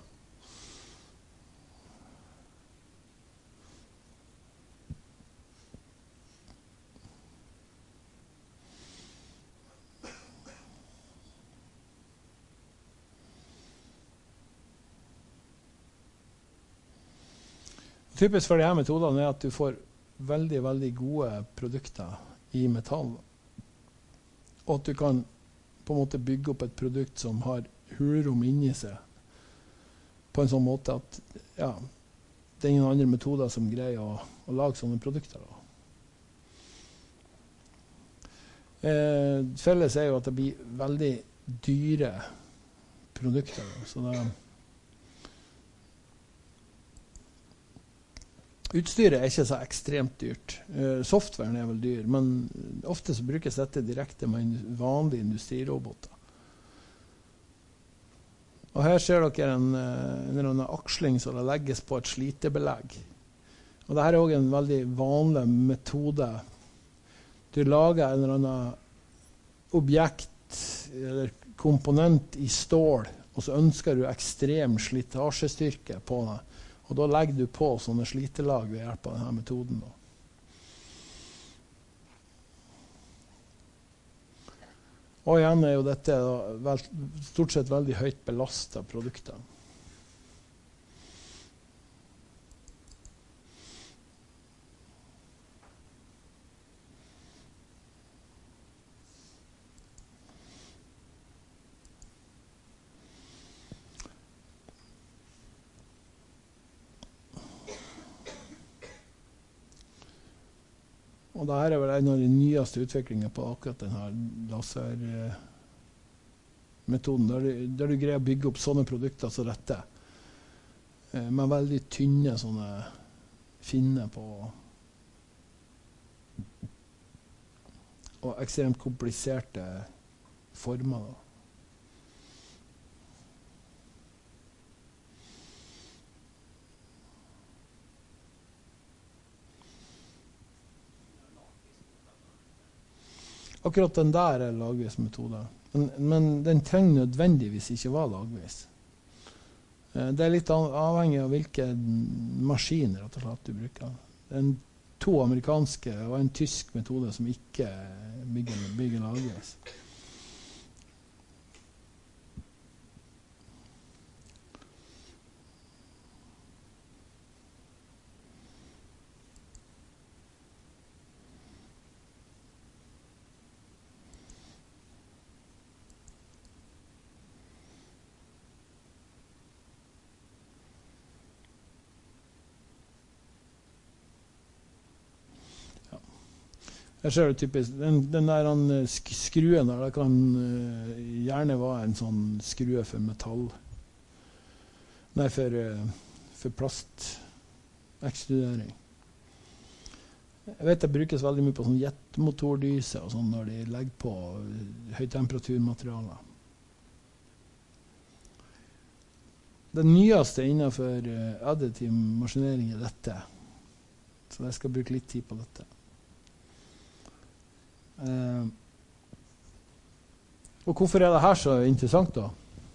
Typisk for disse metodene er at du får veldig, veldig gode produkter i metall. Og at du kan på en måte bygge opp et produkt som har hulrom inni seg på en sånn måte at ja, det er ingen andre metoder som greier å, å lage sånne produkter. Da. Eh, felles er jo at det blir veldig dyre produkter. Da. Så det Utstyret er ikke så ekstremt dyrt. Uh, softwaren er vel dyr, men ofte så brukes dette direkte med vanlige industriroboter. Og her ser dere en, en, en aksling som det legges på et slitebelegg. Og dette er også en veldig vanlig metode. Du lager en eller annen objekt eller komponent i stål, og så ønsker du ekstrem slitasjestyrke på det. Og da legger du på sånne slitelag ved hjelp av denne metoden. Da. Og igjen er jo dette da, vel, stort sett veldig høyt belastet produkter. Og dette er vel en av de nyeste utviklingene på akkurat denne lasermetoden, der, der du greier å bygge opp sånne produkter som dette, med veldig tynne sånne finner på, og ekstremt kompliserte former. Da. Akkurat den der er lagvis metode. Men, men den trenger nødvendigvis ikke være lagvis. Det er litt avhengig av hvilke maskiner rett og slett du bruker. Det er en, to amerikanske og en tysk metode som ikke bygger, bygger lagvis. Jeg ser det typisk, den, den der han, sk skruen der, det kan uh, gjerne være en sånn skrue for metall. Nei, for, uh, for plastekstrudering. Jeg vet det brukes veldig mye på sånn jetmotordyse og sånn når de legger på høytemperaturmaterialer. Det nyeste innenfor uh, additiv maskinering er dette. Så jeg skal bruke litt tid på dette. Uh, og hvorfor er det her så interessant da?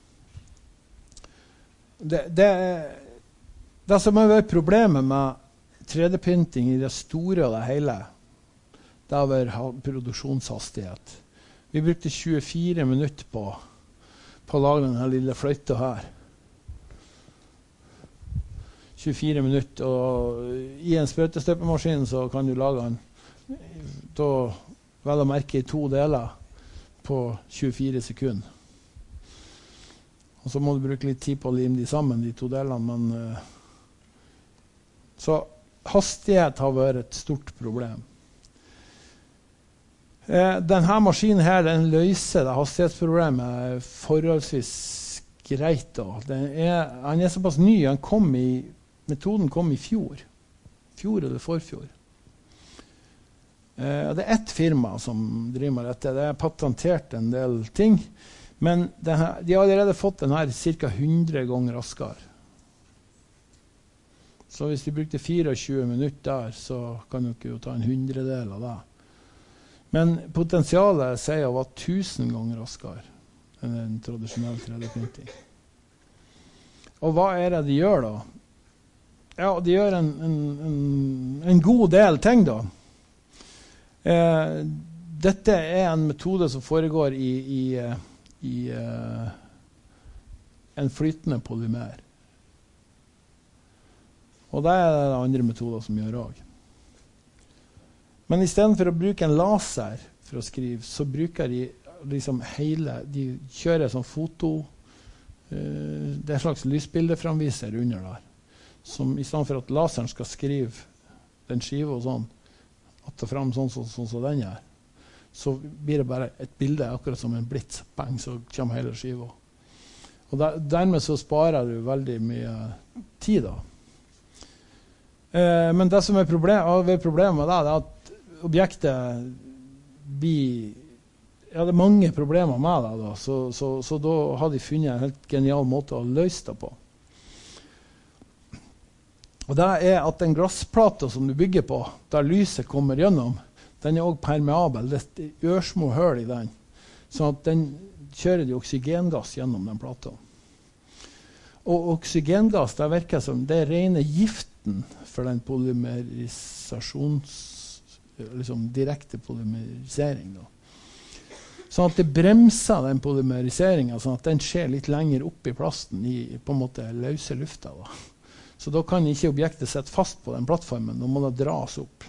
Det, det, det som har vært problemet med tre D-printing i det store og det hele, det har vært produksjonshastighet. Vi brukte tjuefire minutter på, på å lage denne lille fløyta her. tjuefire minutter, og i en sprøytestøpemaskin så kan du lage den da vel å merke i to deler på tjuefire sekunder. Og så må du bruke litt tid på å lime de sammen, de to delene, men uh, så hastighet har vært et stort problem. Uh, denne maskinen her, den løser det hastighetsproblemet forholdsvis greit da. Den er, han er såpass ny, han kom i metoden kom i fjor. Fjor eller forfjor. Eh, det er ett firma som driver med dette. Det er patentert en del ting. Men denne, de har allerede fått den her cirka hundre ganger raskere. Så hvis de brukte tjuefire minutter der, så kan dere jo ta en hundredel av det. Men potensialet sier å være tusen ganger raskere enn en tradisjonell tre D-printing. Og hva er det de gjør da? Ja, de gjør en, en, en, en god del ting da. Eh, dette er en metode som foregår i, i, i uh, en flytende polymer. Og det er det andre metoder som gjør også. Men i stedet for å bruke en laser for å skrive, så bruker de liksom hele, de kjører sånn foto, uh, det er en slags lysbildeframviser under der. Som i stedet for at laseren skal skrive den skiva og sånn, at det fram sånn som så, så, så den er, så blir det bare et bilde akkurat som en blitz, bang, så kommer hele skiva. Og der, dermed så sparer du veldig mye tid da. Eh, men det som er problem, problemet med det, det er at objektet blir, ja, det er mange problemer med det da, så, så, så da har de funnet en helt genial måte å løse det på. Og det er at den glassplata som du bygger på, der lyset kommer gjennom, den er også permeabel. Det er ørsmå høl i den. Så at den kjører de oksygengass gjennom den plata. Og oksygengass, det virker som det er rene giften for den polymerisasjons, liksom direkte polymerisering da. Sånn at det bremser den polymeriseringen, sånn at den skjer litt lenger opp i plasten i på en måte løse lufta da. Så da kan ikke objektet sette fast på den plattformen, da må det dras opp.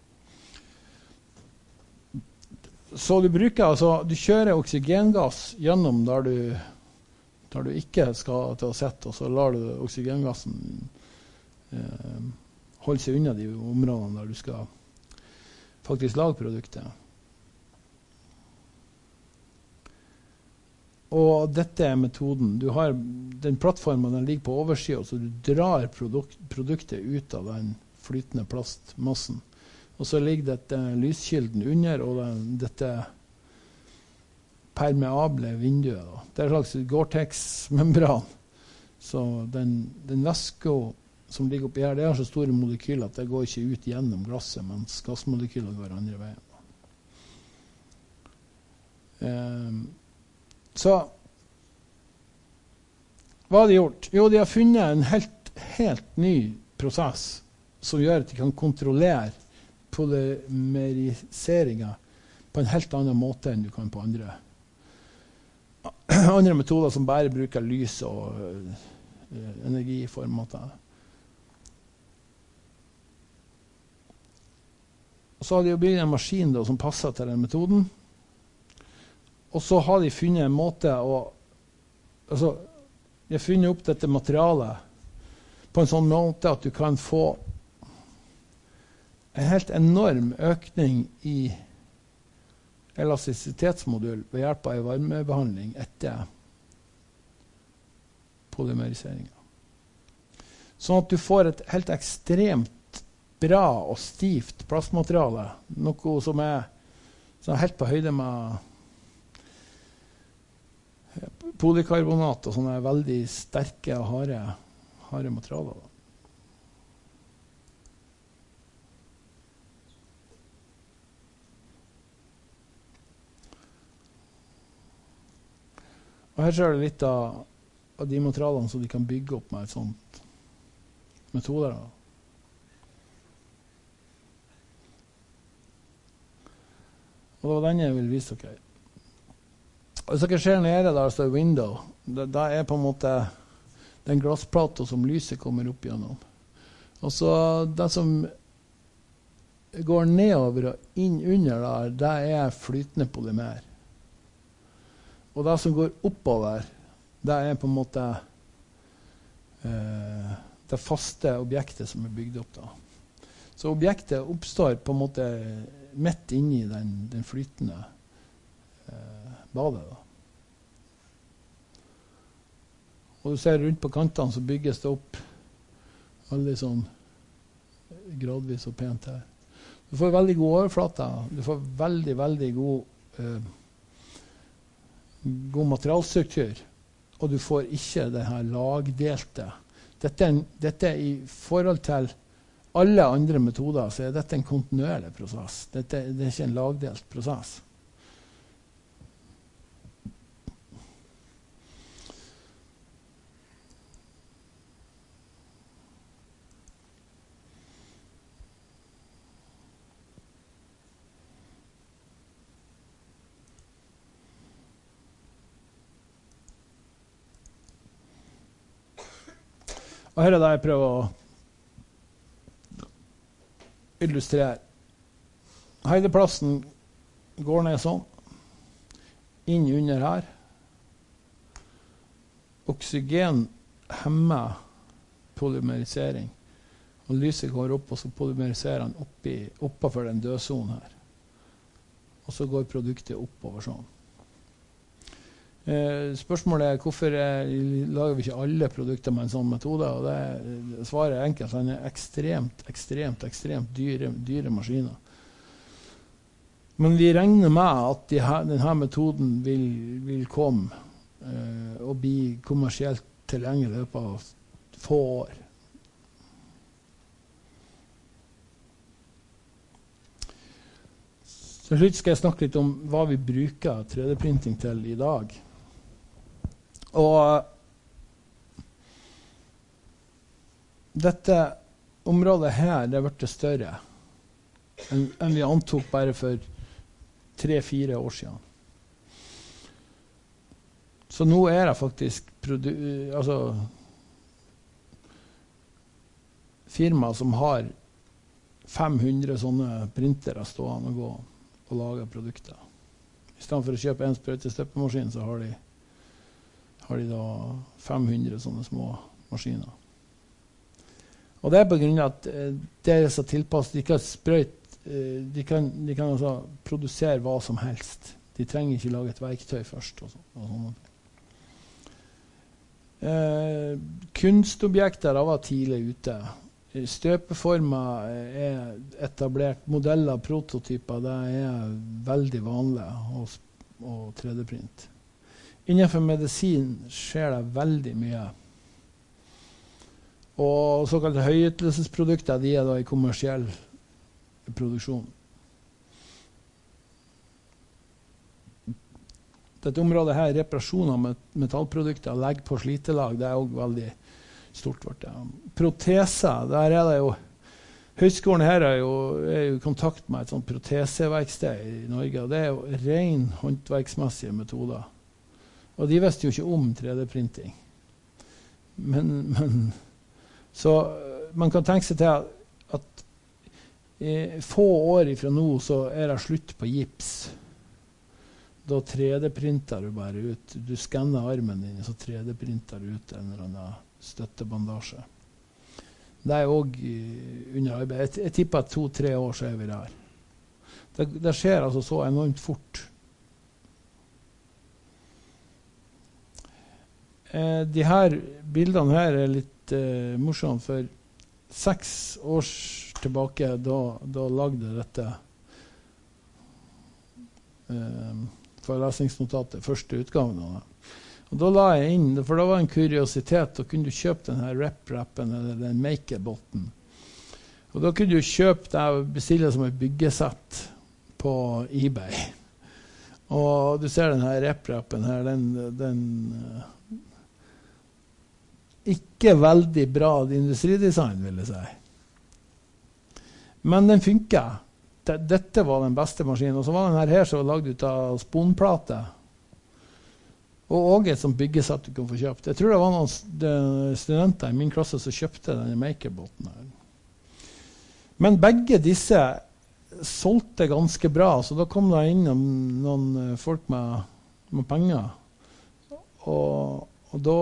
Så du bruker, altså, du kjører oksygengass gjennom der du, der du ikke skal til å sette, og så lar du oksygengassen eh, holde seg unna de områdene der du skal faktisk lage produktet. Og dette er metoden. Du har den plattformen, den ligger på oversiden, så du drar produkt, produktet ut av den flytende plastmassen. Og så ligger dette lyskilden under, og den, dette permeable vinduet da. Det er en slags Gore-Tex-membran. Så den, den væska som ligger oppi her, det er så store molekyler at det går ikke ut gjennom glasset, mens gassmolekyler går andre veien. Um, Så hva har de gjort? Jo, de har funnet en helt, helt ny prosess som gjør at de kan kontrollere polymeriseringen på en helt annen måte enn du kan på andre, andre metoder som bare bruker lys og uh, energiformater. Og så har de bygd en maskin da, som passer til den metoden. Og så har de funnet en måte å, altså, de har funnet opp dette materialet på en sånn måte at du kan få en helt enorm økning i elastisitetsmodul ved hjelp av en varmebehandling etter polymeriseringen. Sånn at du får et helt ekstremt bra og stivt plastmateriale, noe som er, som er helt på høyde med polykarbonat og sånne veldig sterke og harde, harde materialer. Og her ser du litt av, av de materialene som de kan bygge opp med et sånt metode. Da. Og det var den jeg vil vise dere. Hvis dere ser nede der står window, det, det er på en måte den glassplata som lyset kommer opp gjennom. Og så det som går nedover og inn under der, det er flytende polymer. Og det som går oppover, det er på en måte eh, det faste objektet som er bygd opp da. Så objektet oppstår på en måte midt inni den, den flytende eh, badet da. Og du ser rundt på kantene så bygges det opp veldig sånn gradvis og pent her. Du får veldig god overflate, du får veldig, veldig god eh, god materialstruktur, og du får ikke det her lagdelte. Dette er, dette er i forhold til alle andre metoder, så er dette en kontinuerlig prosess. Dette det er ikke en lagdelt prosess. Og her er det jeg prøver å illustrere. Høydeplassen går ned sånn, inn under her. Oksygen hemmer polymerisering. Og lyset går opp, og så polymeriserer den oppi, oppafor den dødsonen her. Og så går produktet oppover sånn. Eh, spørsmålet er hvorfor er, lager vi ikke alle produkter med en sånn metode, og det svaret er enkelt. Den er ekstremt, ekstremt, ekstremt dyre, dyre maskiner. Men vi regner med at de her, denne metoden vil, vil komme eh, og bli kommersielt tilgjengelig i løpet av få år. Til slutt skal jeg snakke litt om hva vi bruker tre D-printing til i dag. Og dette området her, det har vært større enn, enn vi antok bare for tre-fire år siden. Så nå er det faktisk altså, firma som har fem hundre sånne printere stående og gå og lage produkter. I stedet for å kjøpe en sprøytestøppemaskin, så har de har de da fem hundre sånne små maskiner. Og det er på grunn av at eh, det er så tilpasset. De kan sprøyte, eh, de kan, de kan altså produsere hva som helst. De trenger ikke lage et verktøy først. Og så, og sånn. eh, kunstobjekter var tidlig ute. Støpeformer er etablert. Modeller, prototyper, det er veldig vanlig å, å tre D-print. Innenfor medisin skjer det veldig mye. Og såkalte høyutløsningsprodukter, de er da i kommersiell produksjon. Dette området her, reparasjon av metallprodukter, legg på slitelag, det er også veldig stort. Proteser, der er det jo, høyskolen her er jo, er jo i kontakt med et sånt proteseverksted i Norge, og det er jo ren håndverksmessige metoder. Og de visste jo ikke om tre D-printing. Men, men så man kan tenke seg til at, at i få år ifra nå så er det slutt på gips. Da tre D-printer du bare ut. Du skanner armen din, så tre D-printer du ut en eller annen støttebandasje. Det er også under arbeid. Jeg, jeg tipper at to-tre år så er vi der. Det, det skjer altså så enormt fort. Eh, de her bildene her er litt eh, morsomme, for seks år tilbake, da, da lagde jeg dette eh, forelesningsnotatet, første utgaven av det. Og da la jeg inn, for da var en kuriositet, da kunne du kjøpe denne rep-rappen, eller den make-botten. Og da kunne du kjøpe det og bestille som et byggesett på eBay. Og du ser denne rep-rappen her, den, den uh, ikke veldig bra industridesign, vil jeg si. Men den funket. Dette var den beste maskinen. Og så var den her, her som var laget ut av sponplate. Og også et sånt byggesett du kan få kjøpt. Jeg tror det var noen studenter i min klasse som kjøpte denne makerbåten her. Men begge disse solgte ganske bra, så da kom det inn noen folk med, med penger. Og, og da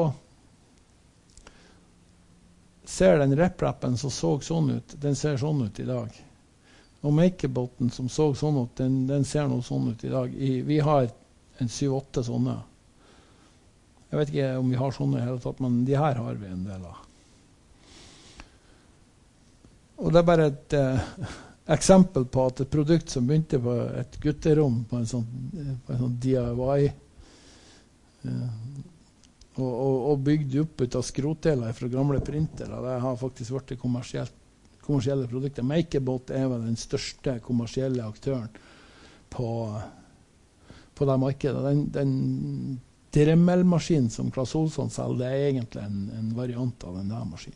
ser den rep-rappen som så sånn ut, den ser sånn ut i dag. Og makerbåten som så sånn ut, den, den ser noe sånn ut i dag. I, vi har en syv-åtte sånne. Jeg vet ikke om vi har sånne i hele tatt, men de her har vi en del av. Og det er bare et eh, eksempel på at et produkt som begynte på et gutterom, på en sånn, på en sånn D I Y, eh, og, og, og bygd opp ut av skrotdeler fra gamle printere, det har faktisk vært kommersielle produkter. Makerbot er vel den største kommersielle aktøren på, på det markedet. Den, den Dremel-maskin som Claes Olsson selger, det er egentlig en, en variant av den der maskinen.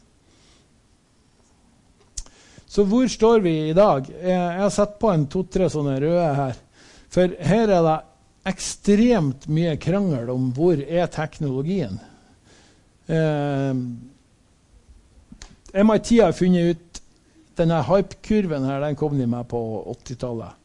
Så hvor står vi i dag? Jeg, jeg har sett på en to-tre sånne røde her. For her er det ekstremt mye krangel om hvor er teknologien. Eh, M I T har funnet ut denne hype-kurven her, den kom de med på åttitallet.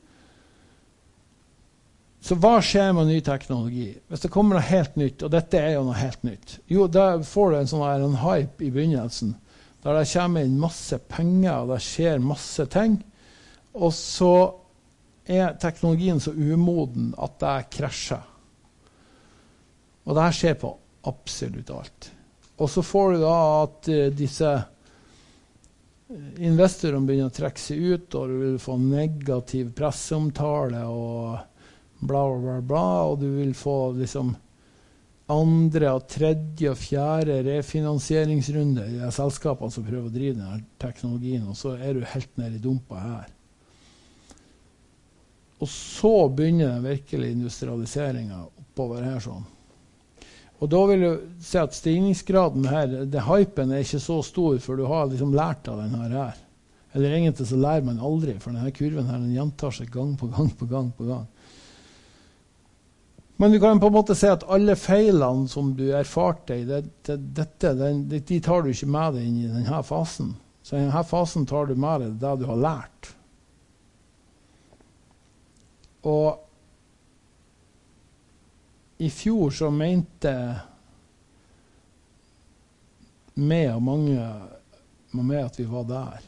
Så hva skjer med ny teknologi? Hvis det kommer noe helt nytt, og dette er jo noe helt nytt, jo, da får du en sånn her, en hype i begynnelsen, der det kommer inn masse penger, og det skjer masse ting, og så er teknologien så umoden at det krasjer. Og det her skjer på absolutt alt. Og så får du da at uh, disse investorene begynner å trekke seg ut, og du vil få negativ presseomtale, og bla, bla, bla, bla, og du vil få liksom andre og tredje og fjerde refinansieringsrunde i de selskapene som prøver å drive denne teknologien, og så er du helt nede i dumpa her. Og så begynner den virkelige industrialiseringen oppover her sånn. Og da vil du se at stigningsgraden her, det hypen er ikke så stor, for du har liksom lært av denne her. Eller egentlig så lærer man aldri, for denne kurven her, den gjentar seg gang på gang på gang på gang. Men du kan på en måte se at alle feilene som du erfarte i, det, det, dette, den, de tar du ikke med deg inn i denne fasen. Så i denne fasen tar du med deg det du har lært. Og i fjor så mente meg og mange med at vi var der.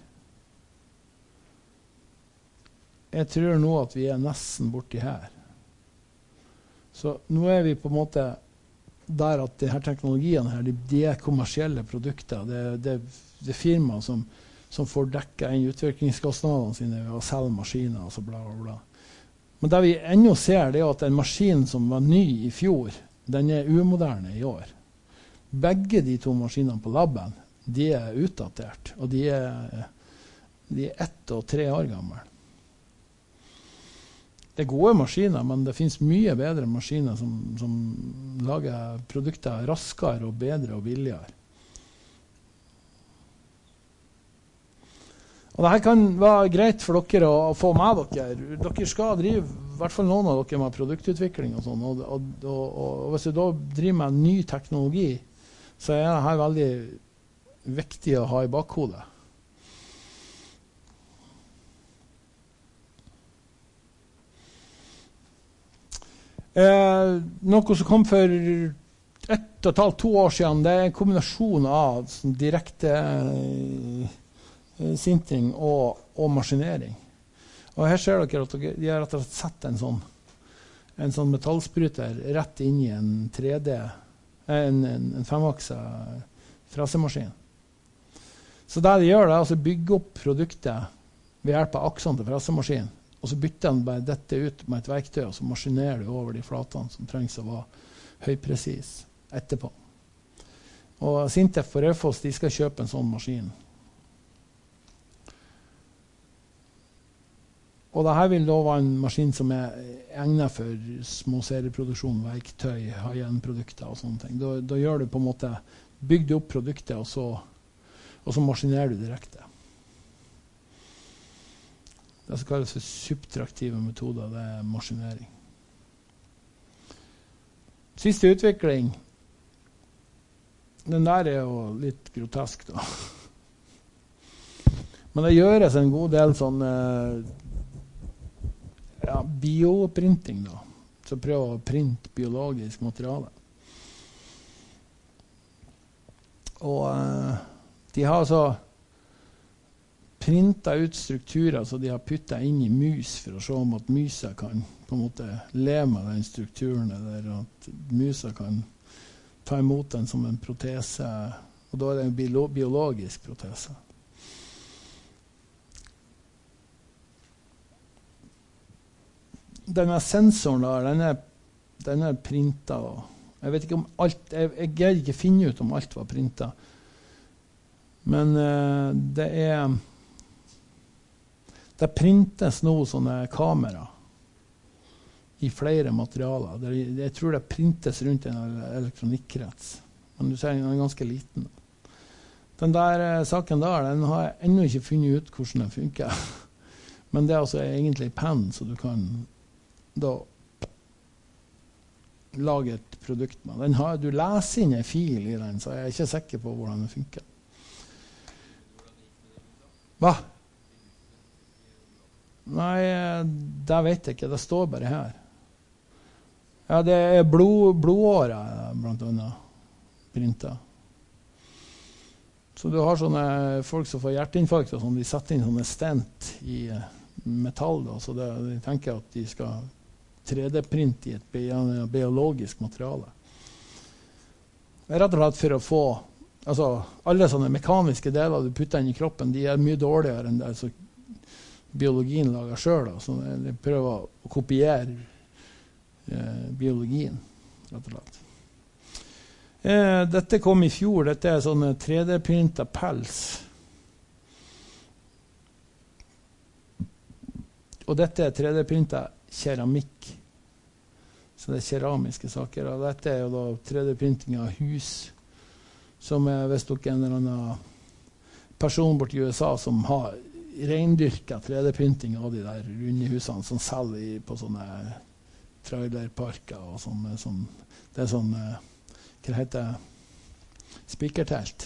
Jeg tror nå at vi er nesten borti her. Så nå er vi på en måte der at de her teknologiene her, de, de er kommersielle produkter. Det, det, det er firmaer som, som får dekket inn utviklingskostnadene sine ved å selge maskiner og så bla bla bla. Men det vi ennå ser, det er at en maskin som var ny i fjor, den er umoderne i år. Begge de to maskinene på labben, de er utdatert, og de er, de er ett og tre år gamle. Det er gode maskiner, men det finnes mye bedre maskiner som, som lager produkter raskere og bedre og billigere. Og dette kan være greit for dere å, å få med dere. Dere skal drive, i hvert fall noen av dere, med produktutvikling og sånn. Og, og, og, og hvis du da driver med ny teknologi, så er dette veldig viktig å ha i bakhodet. Eh, noe som kom for ett og et halvt, to år siden, det er en kombinasjon av sånn, direkte eh, sintring og, og maskinering. Og her ser dere at de har rett og slett sett en sånn, en sånn metallspruter rett inn i en tre D, en, en, en femaksa frasemaskin. Så det de gjør, det er altså bygge opp produktet ved hjelp av aksene til frasemaskinen, og så bytter den bare dette ut med et verktøy, og så maskinerer du over de flatene som trengs å være høypresis etterpå. Og Sintef og Raufoss, de skal kjøpe en sånn maskin. Og dette vil da være en maskin som er egnet for små serieproduksjon, verktøy, high-end-produkter og sånne ting. Da, da gjør du på en måte, bygger du opp produktet, og så, og så maskinerer du direkte. Det som kalles for subtraktive metoder, det er maskinering. Siste utvikling, den der er jo litt grotesk da. Men det gjøres en god del sånn ja, bioprinting da, så prøver å printe biologisk materiale. Og eh, de har altså printet ut strukturer så de har puttet inn i mus for å se om at musa kan på en måte leve med den strukturen, eller at musa kan ta imot den som en protese, og da er det en bio biologisk protese. Denne sensoren da, den er, den er printet da. Jeg vet ikke om alt, jeg, jeg greier ikke finne ut om alt var printet. Men uh, det er, det printes nå sånne kamera i flere materialer. Det, jeg tror det printes rundt en elektronikkrets. Men du ser den er ganske liten. Den der uh, saken der, den har jeg ennå ikke funnet ut hvordan den funker. Men det er altså egentlig penn, så du kan da lage et produkt med. Den har, du leser inn en fil i den, så jeg er ikke sikker på hvordan den funker. Hva? Nei, det vet jeg ikke. Det står bare her. Ja, det er blod, blodårer, blant annet, printet. Så du har sånne folk som får hjerteinfarkt, og sånn, de setter inn sånne stent i metall, da, så det, de tenker at de skal tre D-print i et biologisk materiale. Det er rett og slett for å få, altså alle sånne mekaniske deler du putter inn i kroppen, de er mye dårligere enn det så biologien lager selv, da, så de prøver å kopiere eh, biologien, rett og slett. Eh, dette kom i fjor, dette er sånne tre D-printet pels. Og dette er tre D-printet keramikk. Så det er keramiske saker. Og dette er jo da tre D-printing av hus, som er visst ikke en eller annen person bort i U S A som har reindyrket tre D-printing av de der runde husene som selger på sånne trailerparker og sånn. sånn det er sånn, hva heter det? Spikertelt.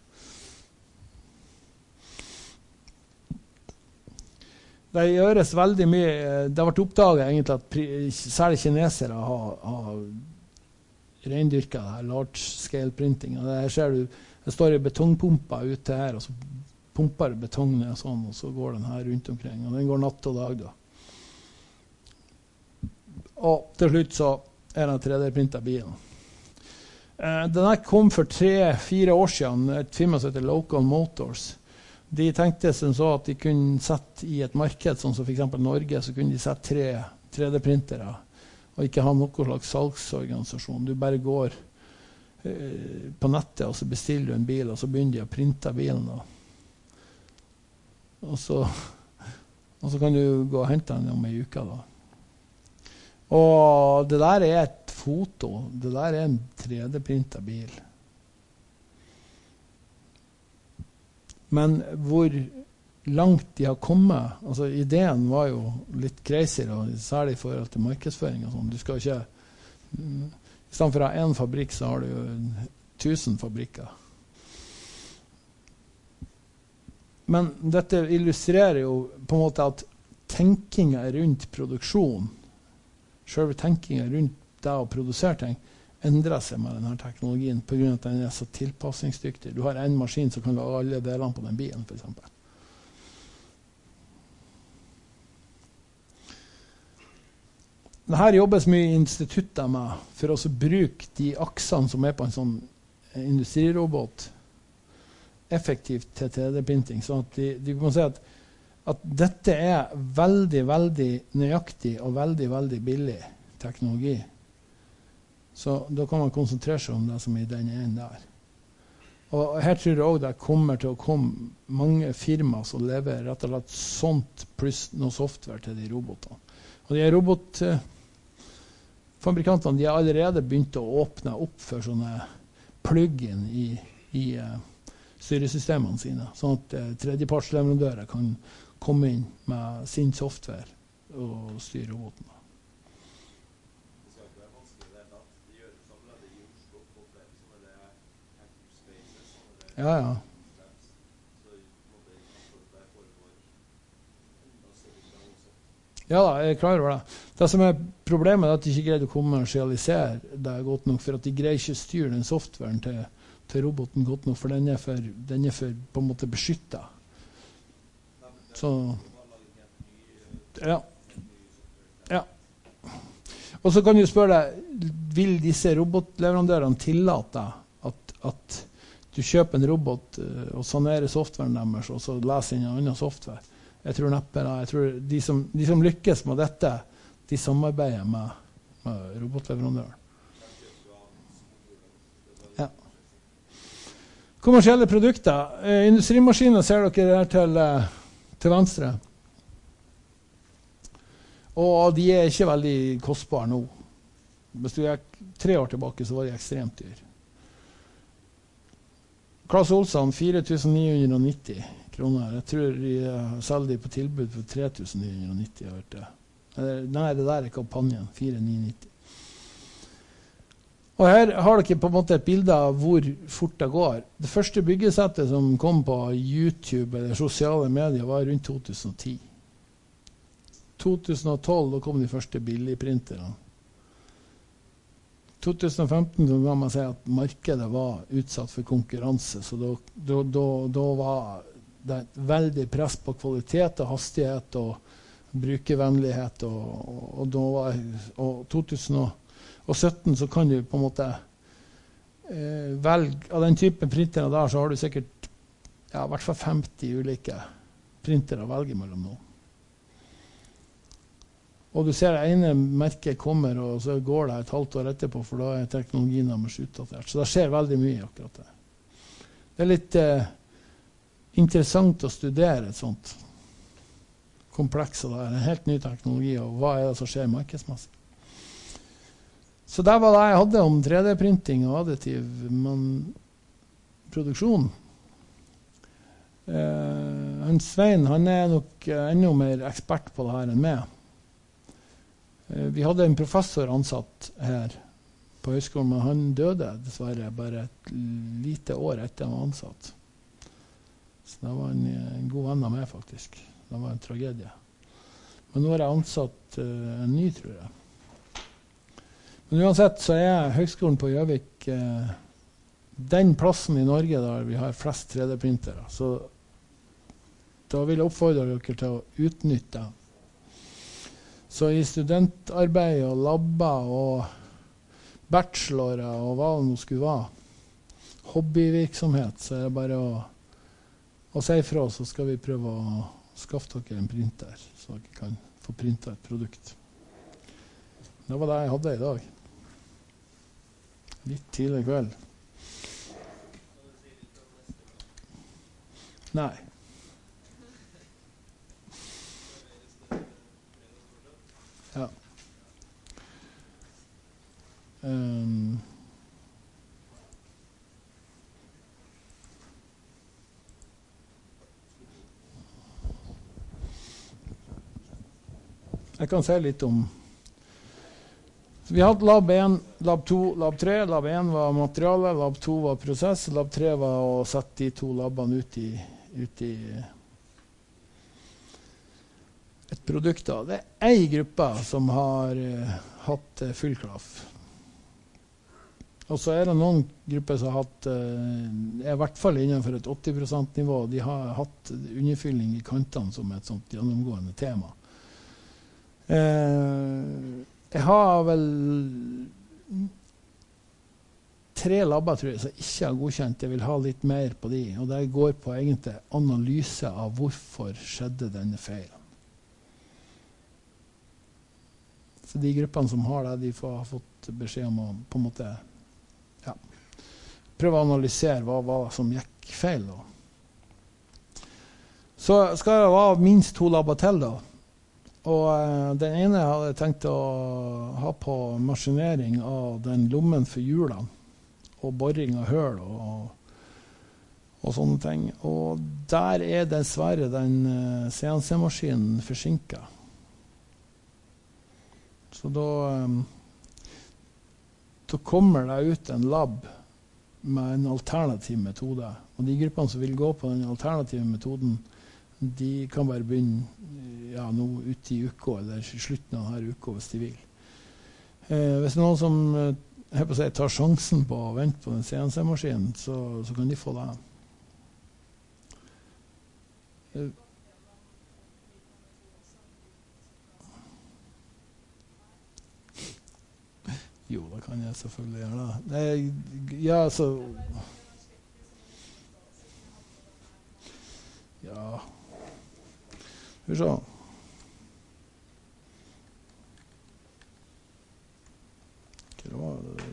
Det gjøres veldig mye, det har vært oppdaget egentlig at særlig kinesere har, har reindyrket det her large scale printing. Og det her ser du, det står i betongpumper ute her, og så pumper betong ned sånn, og så går den her rundt omkring, og den går natt og dag da. Og til slutt så er den tre D-printet bilen. Eh, den her kom for tre-fire år siden, et firma som heter Local Motors. De tenkte som så at de kunne sette i et marked, sånn som for eksempel Norge, så kunne de sette tre tre D-printere, og ikke ha noen slags salgsorganisasjon. Du bare går eh, på nettet, og så bestiller du en bil, og så begynner de å printe bilen. Da. Og, så, og så kan du gå og hente den om en uke. Da. Og det der er et foto. Det der er en tre D-printet bil. Men hvor langt de har kommet, altså ideen var jo litt crazy, da, særlig i forhold til markedsføring og sånn. Du skal ikke, i stedet for å ha en fabrikk, så har du jo tusen fabrikker. Men dette illustrerer jo på en måte at tenkingen rundt produksjon, selve tenkingen rundt det å produsere ting, endrer seg med denne teknologien på grunn av at den er så tilpassingsdyktig. Du har en maskin som kan lage alle delene på den bilen, for eksempel. det her jobbes mye i institutter med for å bruke de aksene som er på en sånn industrirobot effektivt til tre D-printing, sånn at de, de kan si at, at dette er veldig, veldig nøyaktig og veldig, veldig billig teknologi. Så da kan man konsentrere seg om det som i den ene der. Og her tror jeg også det kommer til å komme mange firmaer som lever rett og slett sånt pluss noe software til de robotene. Og de robotfabrikantene de har allerede begynt å åpne opp for sånne plug-in i, i uh, styresystemene sine, sånn at uh, tredjepartsleverandører kan komme inn med sin software og styre roboten. Det skal ikke være vanskelig det, da. De gjør det samme i Oslo, på flere, som er det Active Spaces, som er det ja, ja. Labs. Så i måte, der foregår enda større også. Ja da, jeg er klar over det. Det som er problemet er at de ikke greier å kommersialisere det godt nok, for at de greier ikke å styre den softwaren til til roboten godt nok, for den er for, den er for på en måte beskyttet. Så, ja. Ja. Og så kan du spørre deg, vil disse robotleverandørene tillate at, at du kjøper en robot og sanerer softwaren deres, og så leser inn en annen software? Jeg tror neppe det. Jeg tror de som, de som lykkes med dette, de samarbeider med, med robotleverandøren. Ja. Kommersielle produkter. Eh, industrimaskiner ser dere her til, eh, til venstre. Og de er ikke veldig kostbare nå. Hvis du gikk tre år tilbake, så var de ekstremt dyr. Claes Olsson, fire tusen ni hundre nitti kroner. Jeg tror de uh, selger de på tilbud for tre tusen ni hundre nitti. Jeg hørte. Nei, det der er kampanjen. fire tusen ni hundre nitti. Og her har dere på en måte et bilde av hvor fort det går. Det første byggesettet som kom på YouTube eller sosiale medier var rundt to tusen og ti. to tusen og tolv da kom de første billigprinterne. to tusen og femten så kan man si at markedet var utsatt for konkurranse, så da, da, da, da var det et veldig press på kvalitet og hastighet og brukervennlighet, og, og, og, da var, og to tusen og sytten så kan du på en måte eh, velge, av den typen printere der så har du sikkert ja, i hvert fall femti ulike printere å velge mellom nå. Og du ser det ene merket kommer, og så går det et halvt år etterpå, for da er teknologien deres utdatert. Så det skjer veldig mye akkurat det. Det er litt eh, interessant å studere et sånt kompleks av det. En helt ny teknologi, og hva er det som skjer markedsmessig. Så det var det jeg hadde om tre D-printing og additiv men produksjon. Eh, han Svein, han er nok eh, enda mer ekspert på det her enn meg. Vi hadde en professor ansatt her på høyskolen, men han døde dessverre bare et lite år etter han var ansatt. Så det var en, en god venn av meg, faktisk. Det var en tragedie. Men nå har jeg ansatt uh, en ny, tror jeg. Men uansett så er høyskolen på Gjøvik uh, den plassen i Norge der vi har flest tre D-printere. Så da vil jeg oppfordre dere til å utnytte det. Så i studentarbeid og labber og bachelorer og hva det nå skulle være, hobbyvirksomhet, så er det bare å, å si fra, så skal vi prøve å skaffe dere en printer, så dere kan få printet et produkt. Det var det jeg hadde i dag. Litt tidlig kveld. Nei. Ja. Um, jeg kan si litt om vi har hatt lab én, lab to, lab tre. Lab én var materiale, lab to var prosess, lab tre var å sette de to labene ut i, ut i et produkt. Da. Det er en gruppe som har uh, hatt uh, full klaff. Og så er det noen grupper som har hatt, uh, er i hvert fall innenfor et åtti prosent nivå. De har hatt underfylling i kantene som et sånt gjennomgående tema. Uh, Jeg har vel tre labber, tror jeg, som ikke har godkjent. Jeg vil ha litt mer på de, og det går på egentlig analyse av hvorfor skjedde denne feilen. Så de gruppene som har det, de får ha fått beskjed om å på en måte ja, prøve å analysere hva, hva som gikk feil. Da. Så skal det være minst to labber til, da. Og uh, den ene hadde jeg tenkt å ha på maskinering av den lommen for hjulene, og boring av høl og, og sånne ting. Og der er dessverre den uh, C N C-maskinen forsinket. Så da, um, da kommer det ut en lab med en alternativ metode. Og de gruppene som vil gå på den alternative metoden, de kan bare begynne ja, nå ute i uka, eller slutten av denne uka hvis de vil. Eh, hvis noen som jeg på å si, tar sjansen på å vente på den C N C-maskinen, så, så kan de få det. Eh, Jo, da kan jeg selvfølgelig gjøre det. det ja, så... Ja... Skal vi se. Hva var det?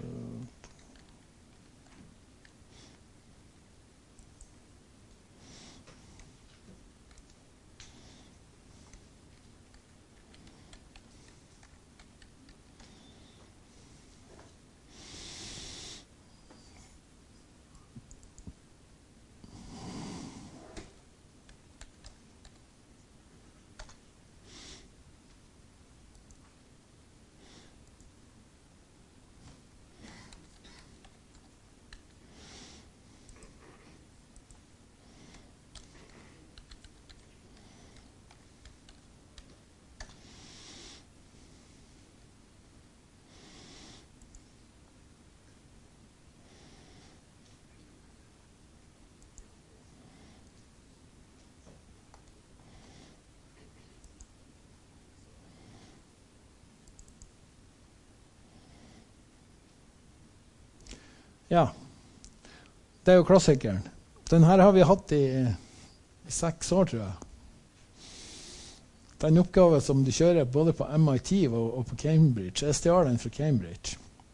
Ja, det er jo klassikeren. Den her har vi hatt i, i seks år, tror jeg. Det er en oppgave som de kjører både på M I T og, og på Cambridge. Jeg stjal den fra Cambridge.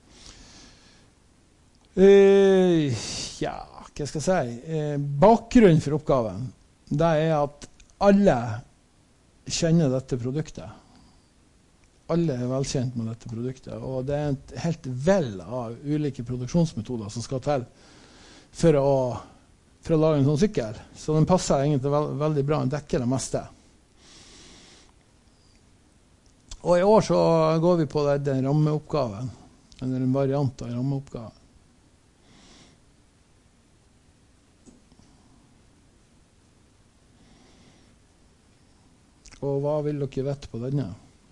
Uh, ja, hva skal jeg si? Uh, bakgrunnen for oppgaven, det er at alle kjenner dette produktet. Alle er velkjent med dette produktet, og det er et helt vell av ulike produksjonsmetoder som skal til for å, for å lage en sånn sykkel. Så den passer egentlig veld, veldig bra, den dekker det meste. Og i år så går vi på det, den rammeoppgaven, eller en variant av rammeoppgaven. Og hva vil dere vite på denne?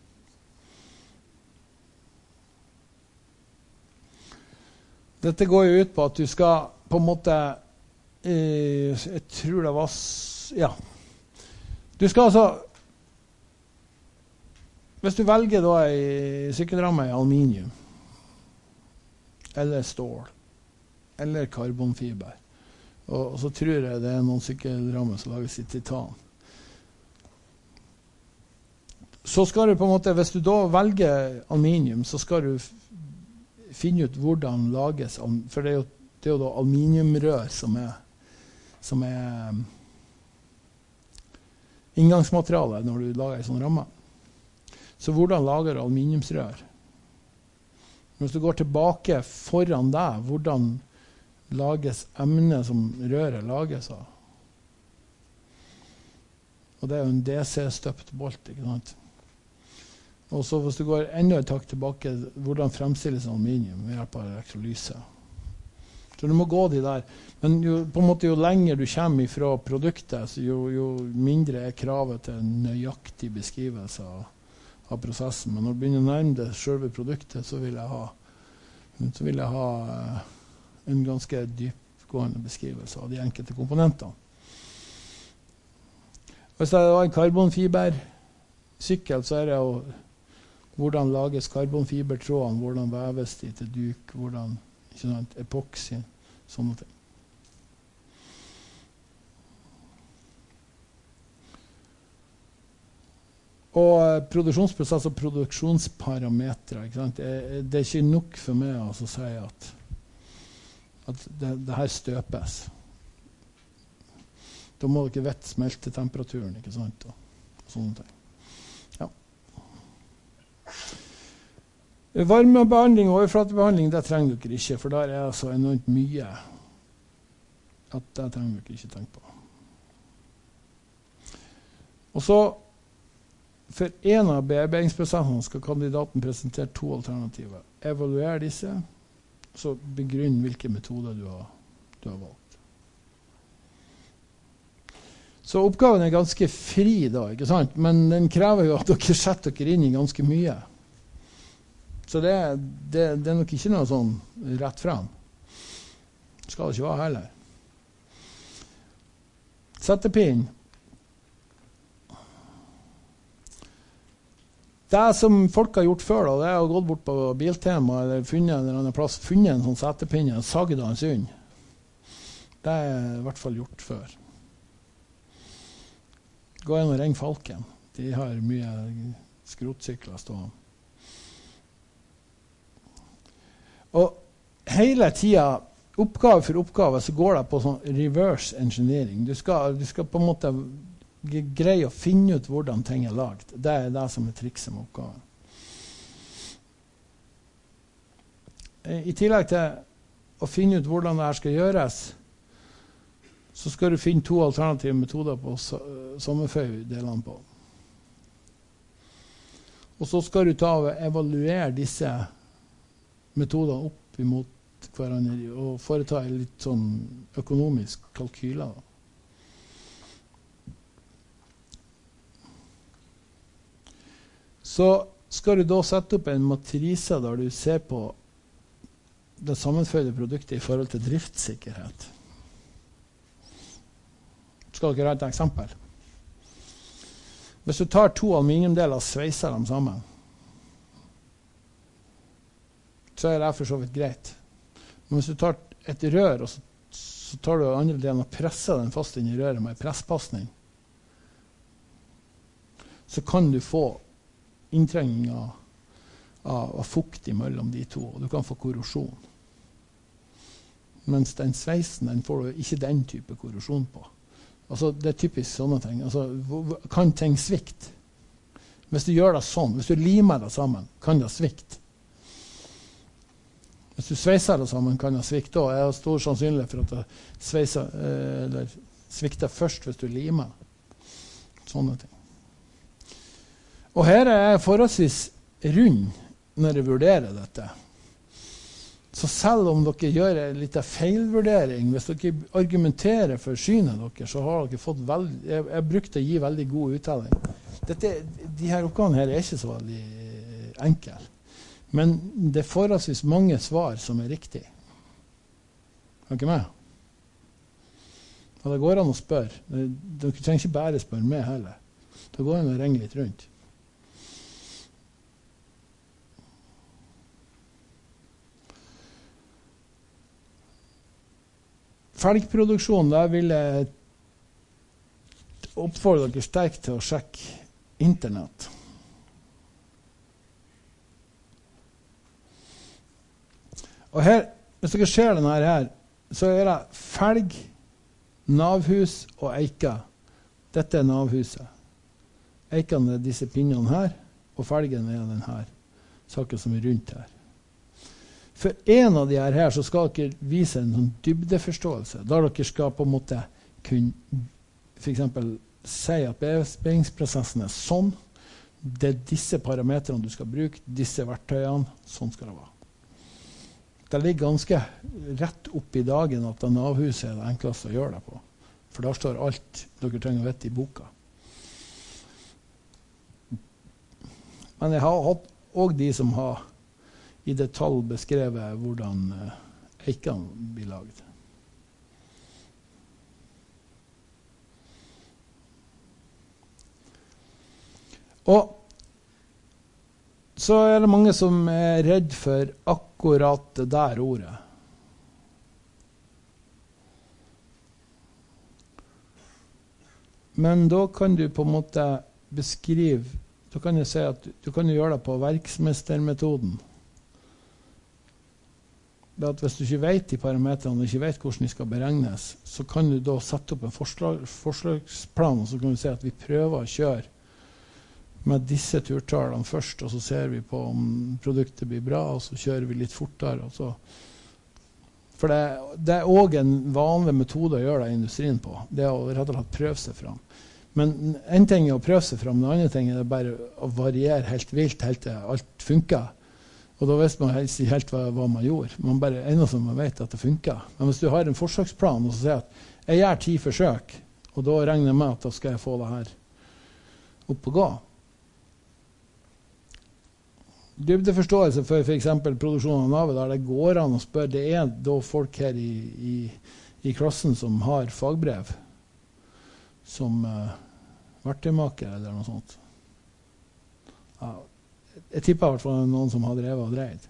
Dette går jo ut på at du skal på en måte, eh, jeg tror det var, ja. Du skal altså, hvis du velger da en sykkelramme i aluminium, eller stål, eller karbonfiber, og, og så tror jeg det er noen sykkelrammer som lages i titan. Så skal du på en måte, hvis du da velger aluminium, så skal du finne ut hvordan lages, for det er jo, det er jo da aluminiumrør som er, som er um, inngangsmaterialet når du lager en sånn ramme. Så hvordan lager aluminiumsrør? Hvis du går tilbake foran deg, hvordan lages emnet som røret lages av? Og det er jo en D C-støpt bolt, ikke sant? Og så hvis du går enda et takk tilbake, hvordan fremstilles aluminium ved hjelp av elektrolyse. Så du må gå de der. Men jo, på en måte, jo lenger du kommer fra produktet, så jo, jo mindre er kravet til en nøyaktig beskrivelse av, av prosessen. Men når du begynner å nærme deg selve produktet, så vil jeg ha, så vil jeg ha uh, en ganske dypgående beskrivelse av de enkelte komponentene. Hvis det var en karbonfibersykkel, så er det jo Hvordan lages karbonfibertrådene, hvordan veves de til duk, hvordan, ikke sant, epoxy, sånne ting. Og produksjonsprosess og produksjonsparametre, ikke sant? Det, det er ikke nok for meg å si at, at det, det her støpes. Da må dere vette smeltetemperaturen, ikke sant? Og, og sånne ting. Ja. Varmebehandling og overflatebehandling, det trenger dere ikke, for der er så enormt mye at det trenger dere ikke tenke på. Og så, for en av bearbeidingsprosessene skal kandidaten presentere to alternativer. Evaluer disse, så begrunn hvilke metoder du har, du har valgt. Så oppgaven er ganske fri da, ikke sant? Men den krever jo at dere setter dere inn i ganske mye. Så det, det, det er nok ikke noe sånn rett frem. Skal det ikke være heller. Settepinn. Det som folk har gjort før, da, det er å gå bort på Biltema eller funnet en eller annen plass, funnet en sånn settepinne og sagd den sund. Det er i hvert fall gjort før. Gå inn og ring Falken. De har mye skrotsykler stående. Og hele tiden, oppgave for oppgave, så går det på sånn reverse engineering. Du skal, du skal på en måte greie å finne ut hvordan ting er lagd. Det er det som er trikset med oppgaven. I tillegg til å finne ut hvordan det her skal gjøres, så skal du finne to alternative metoder på å sammenføye delene på. Og så skal du ta og evaluere disse metodene opp imot hverandre og foreta en litt sånn økonomisk kalkyler. Så skal du da sette opp en matrise der du ser på det sammenføyde produktet i forhold til driftssikkerhet. Skal dere ha et eksempel? Hvis du tar to aluminiumdeler og sveiser dem sammen, så er det for så vidt greit. Men hvis du tar et rør, og så, så tar du den andre delen og presser den fast inn i røret med en presspasning, så kan du få inntrengning av, av, av fukt imellom de to, og du kan få korrosjon. Mens den sveisen, den får du ikke den type korrosjon på. Altså, det er typisk sånne ting. Altså, kan ting svikte? Hvis du gjør det sånn, hvis du limer det sammen, kan det svikte. Hvis du sveiser det sammen, kan det svikte. Og jeg har stor sannsynlighet for at det sveiser, eller svikter først hvis du limer. Sånne ting. Og her er jeg forholdsvis rund når jeg vurderer dette. Så selv om dere gjør en liten feilvurdering, hvis dere argumenterer for synet dere, så har dere fått veldig, jeg, jeg brukte å gi veldig god uttelling. Dette, de her oppgavene her er ikke så veldig enkle. Men det er forholdsvis mange svar som er riktige. Er dere med? Og det går an å spørre. Dere trenger ikke bare spørre meg heller. Det går an å ringe litt rundt. Felgproduksjon, der vil jeg oppfordre dere sterkt til å sjekke internett. Og her, hvis dere ser denne her, så er det felg, navhus og eika. Dette er navhuset. Eikene er disse pinnene her, og felgen er den her, saken som er rundt her. For en av de her, her så skal dere vise en sånn dybdeforståelse, der dere skal på en måte kunne for eksempel si at bearbeidingsprosessen er sånn, det er disse parametrene du skal bruke, disse verktøyene, sånn skal det være. Det ligger ganske rett opp i dagen at det navhuset er det enkleste å gjøre det på, for da står alt dere trenger å vite i boka. Men jeg har hatt også de som har i detalj beskrevet hvordan uh, eikene blir laget. Og Så er det mange som er redd for akkurat det der ordet. Men da kan du på en måte beskrive, da kan jeg si at du kan gjøre det på verksmestermetoden. Det at hvis du ikke vet de parametrene, og ikke vet hvordan de skal beregnes, så kan du da sette opp en forslag, forslagsplan, og så kan du si at vi prøver å kjøre med disse turtallene først, og så ser vi på om produktet blir bra, og så kjører vi litt fortere. Og så. For det, det er også en vanlig metode å gjøre det i industrien på. Det er å rett og slett prøve seg fram. Men en ting er å prøve seg fram, en annen ting er bare å variere helt vilt, helt til alt funker. Og da visste man helst ikke helt hva, hva man gjorde. Man bare ennå som man vet at det funker. Men hvis du har en forsøksplan og så sier at jeg gjør ti forsøk, og da regner jeg med at da skal jeg få det her opp og gå. Dybdeforståelse for for eksempel produksjon av navet, der det går an å spørre, det er da folk her i, i, i klassen som har fagbrev, som uh, verktøymaker eller noe sånt. Ja, jeg tipper i hvert fall noen som har drevet og dreid.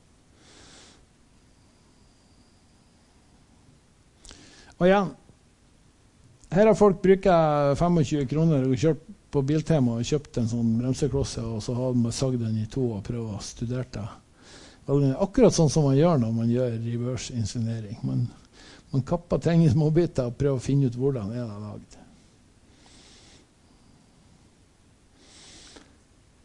Og igjen, her har folk brukt tjuefem kroner og kjørt på Biltema og kjøpt en sånn bremseklosse, og så har man sagd den i to og prøvd å studere det. Akkurat sånn som man gjør når man gjør reverse-insinuering. Man, man kapper ting i småbiter og prøver å finne ut hvordan det er lagd.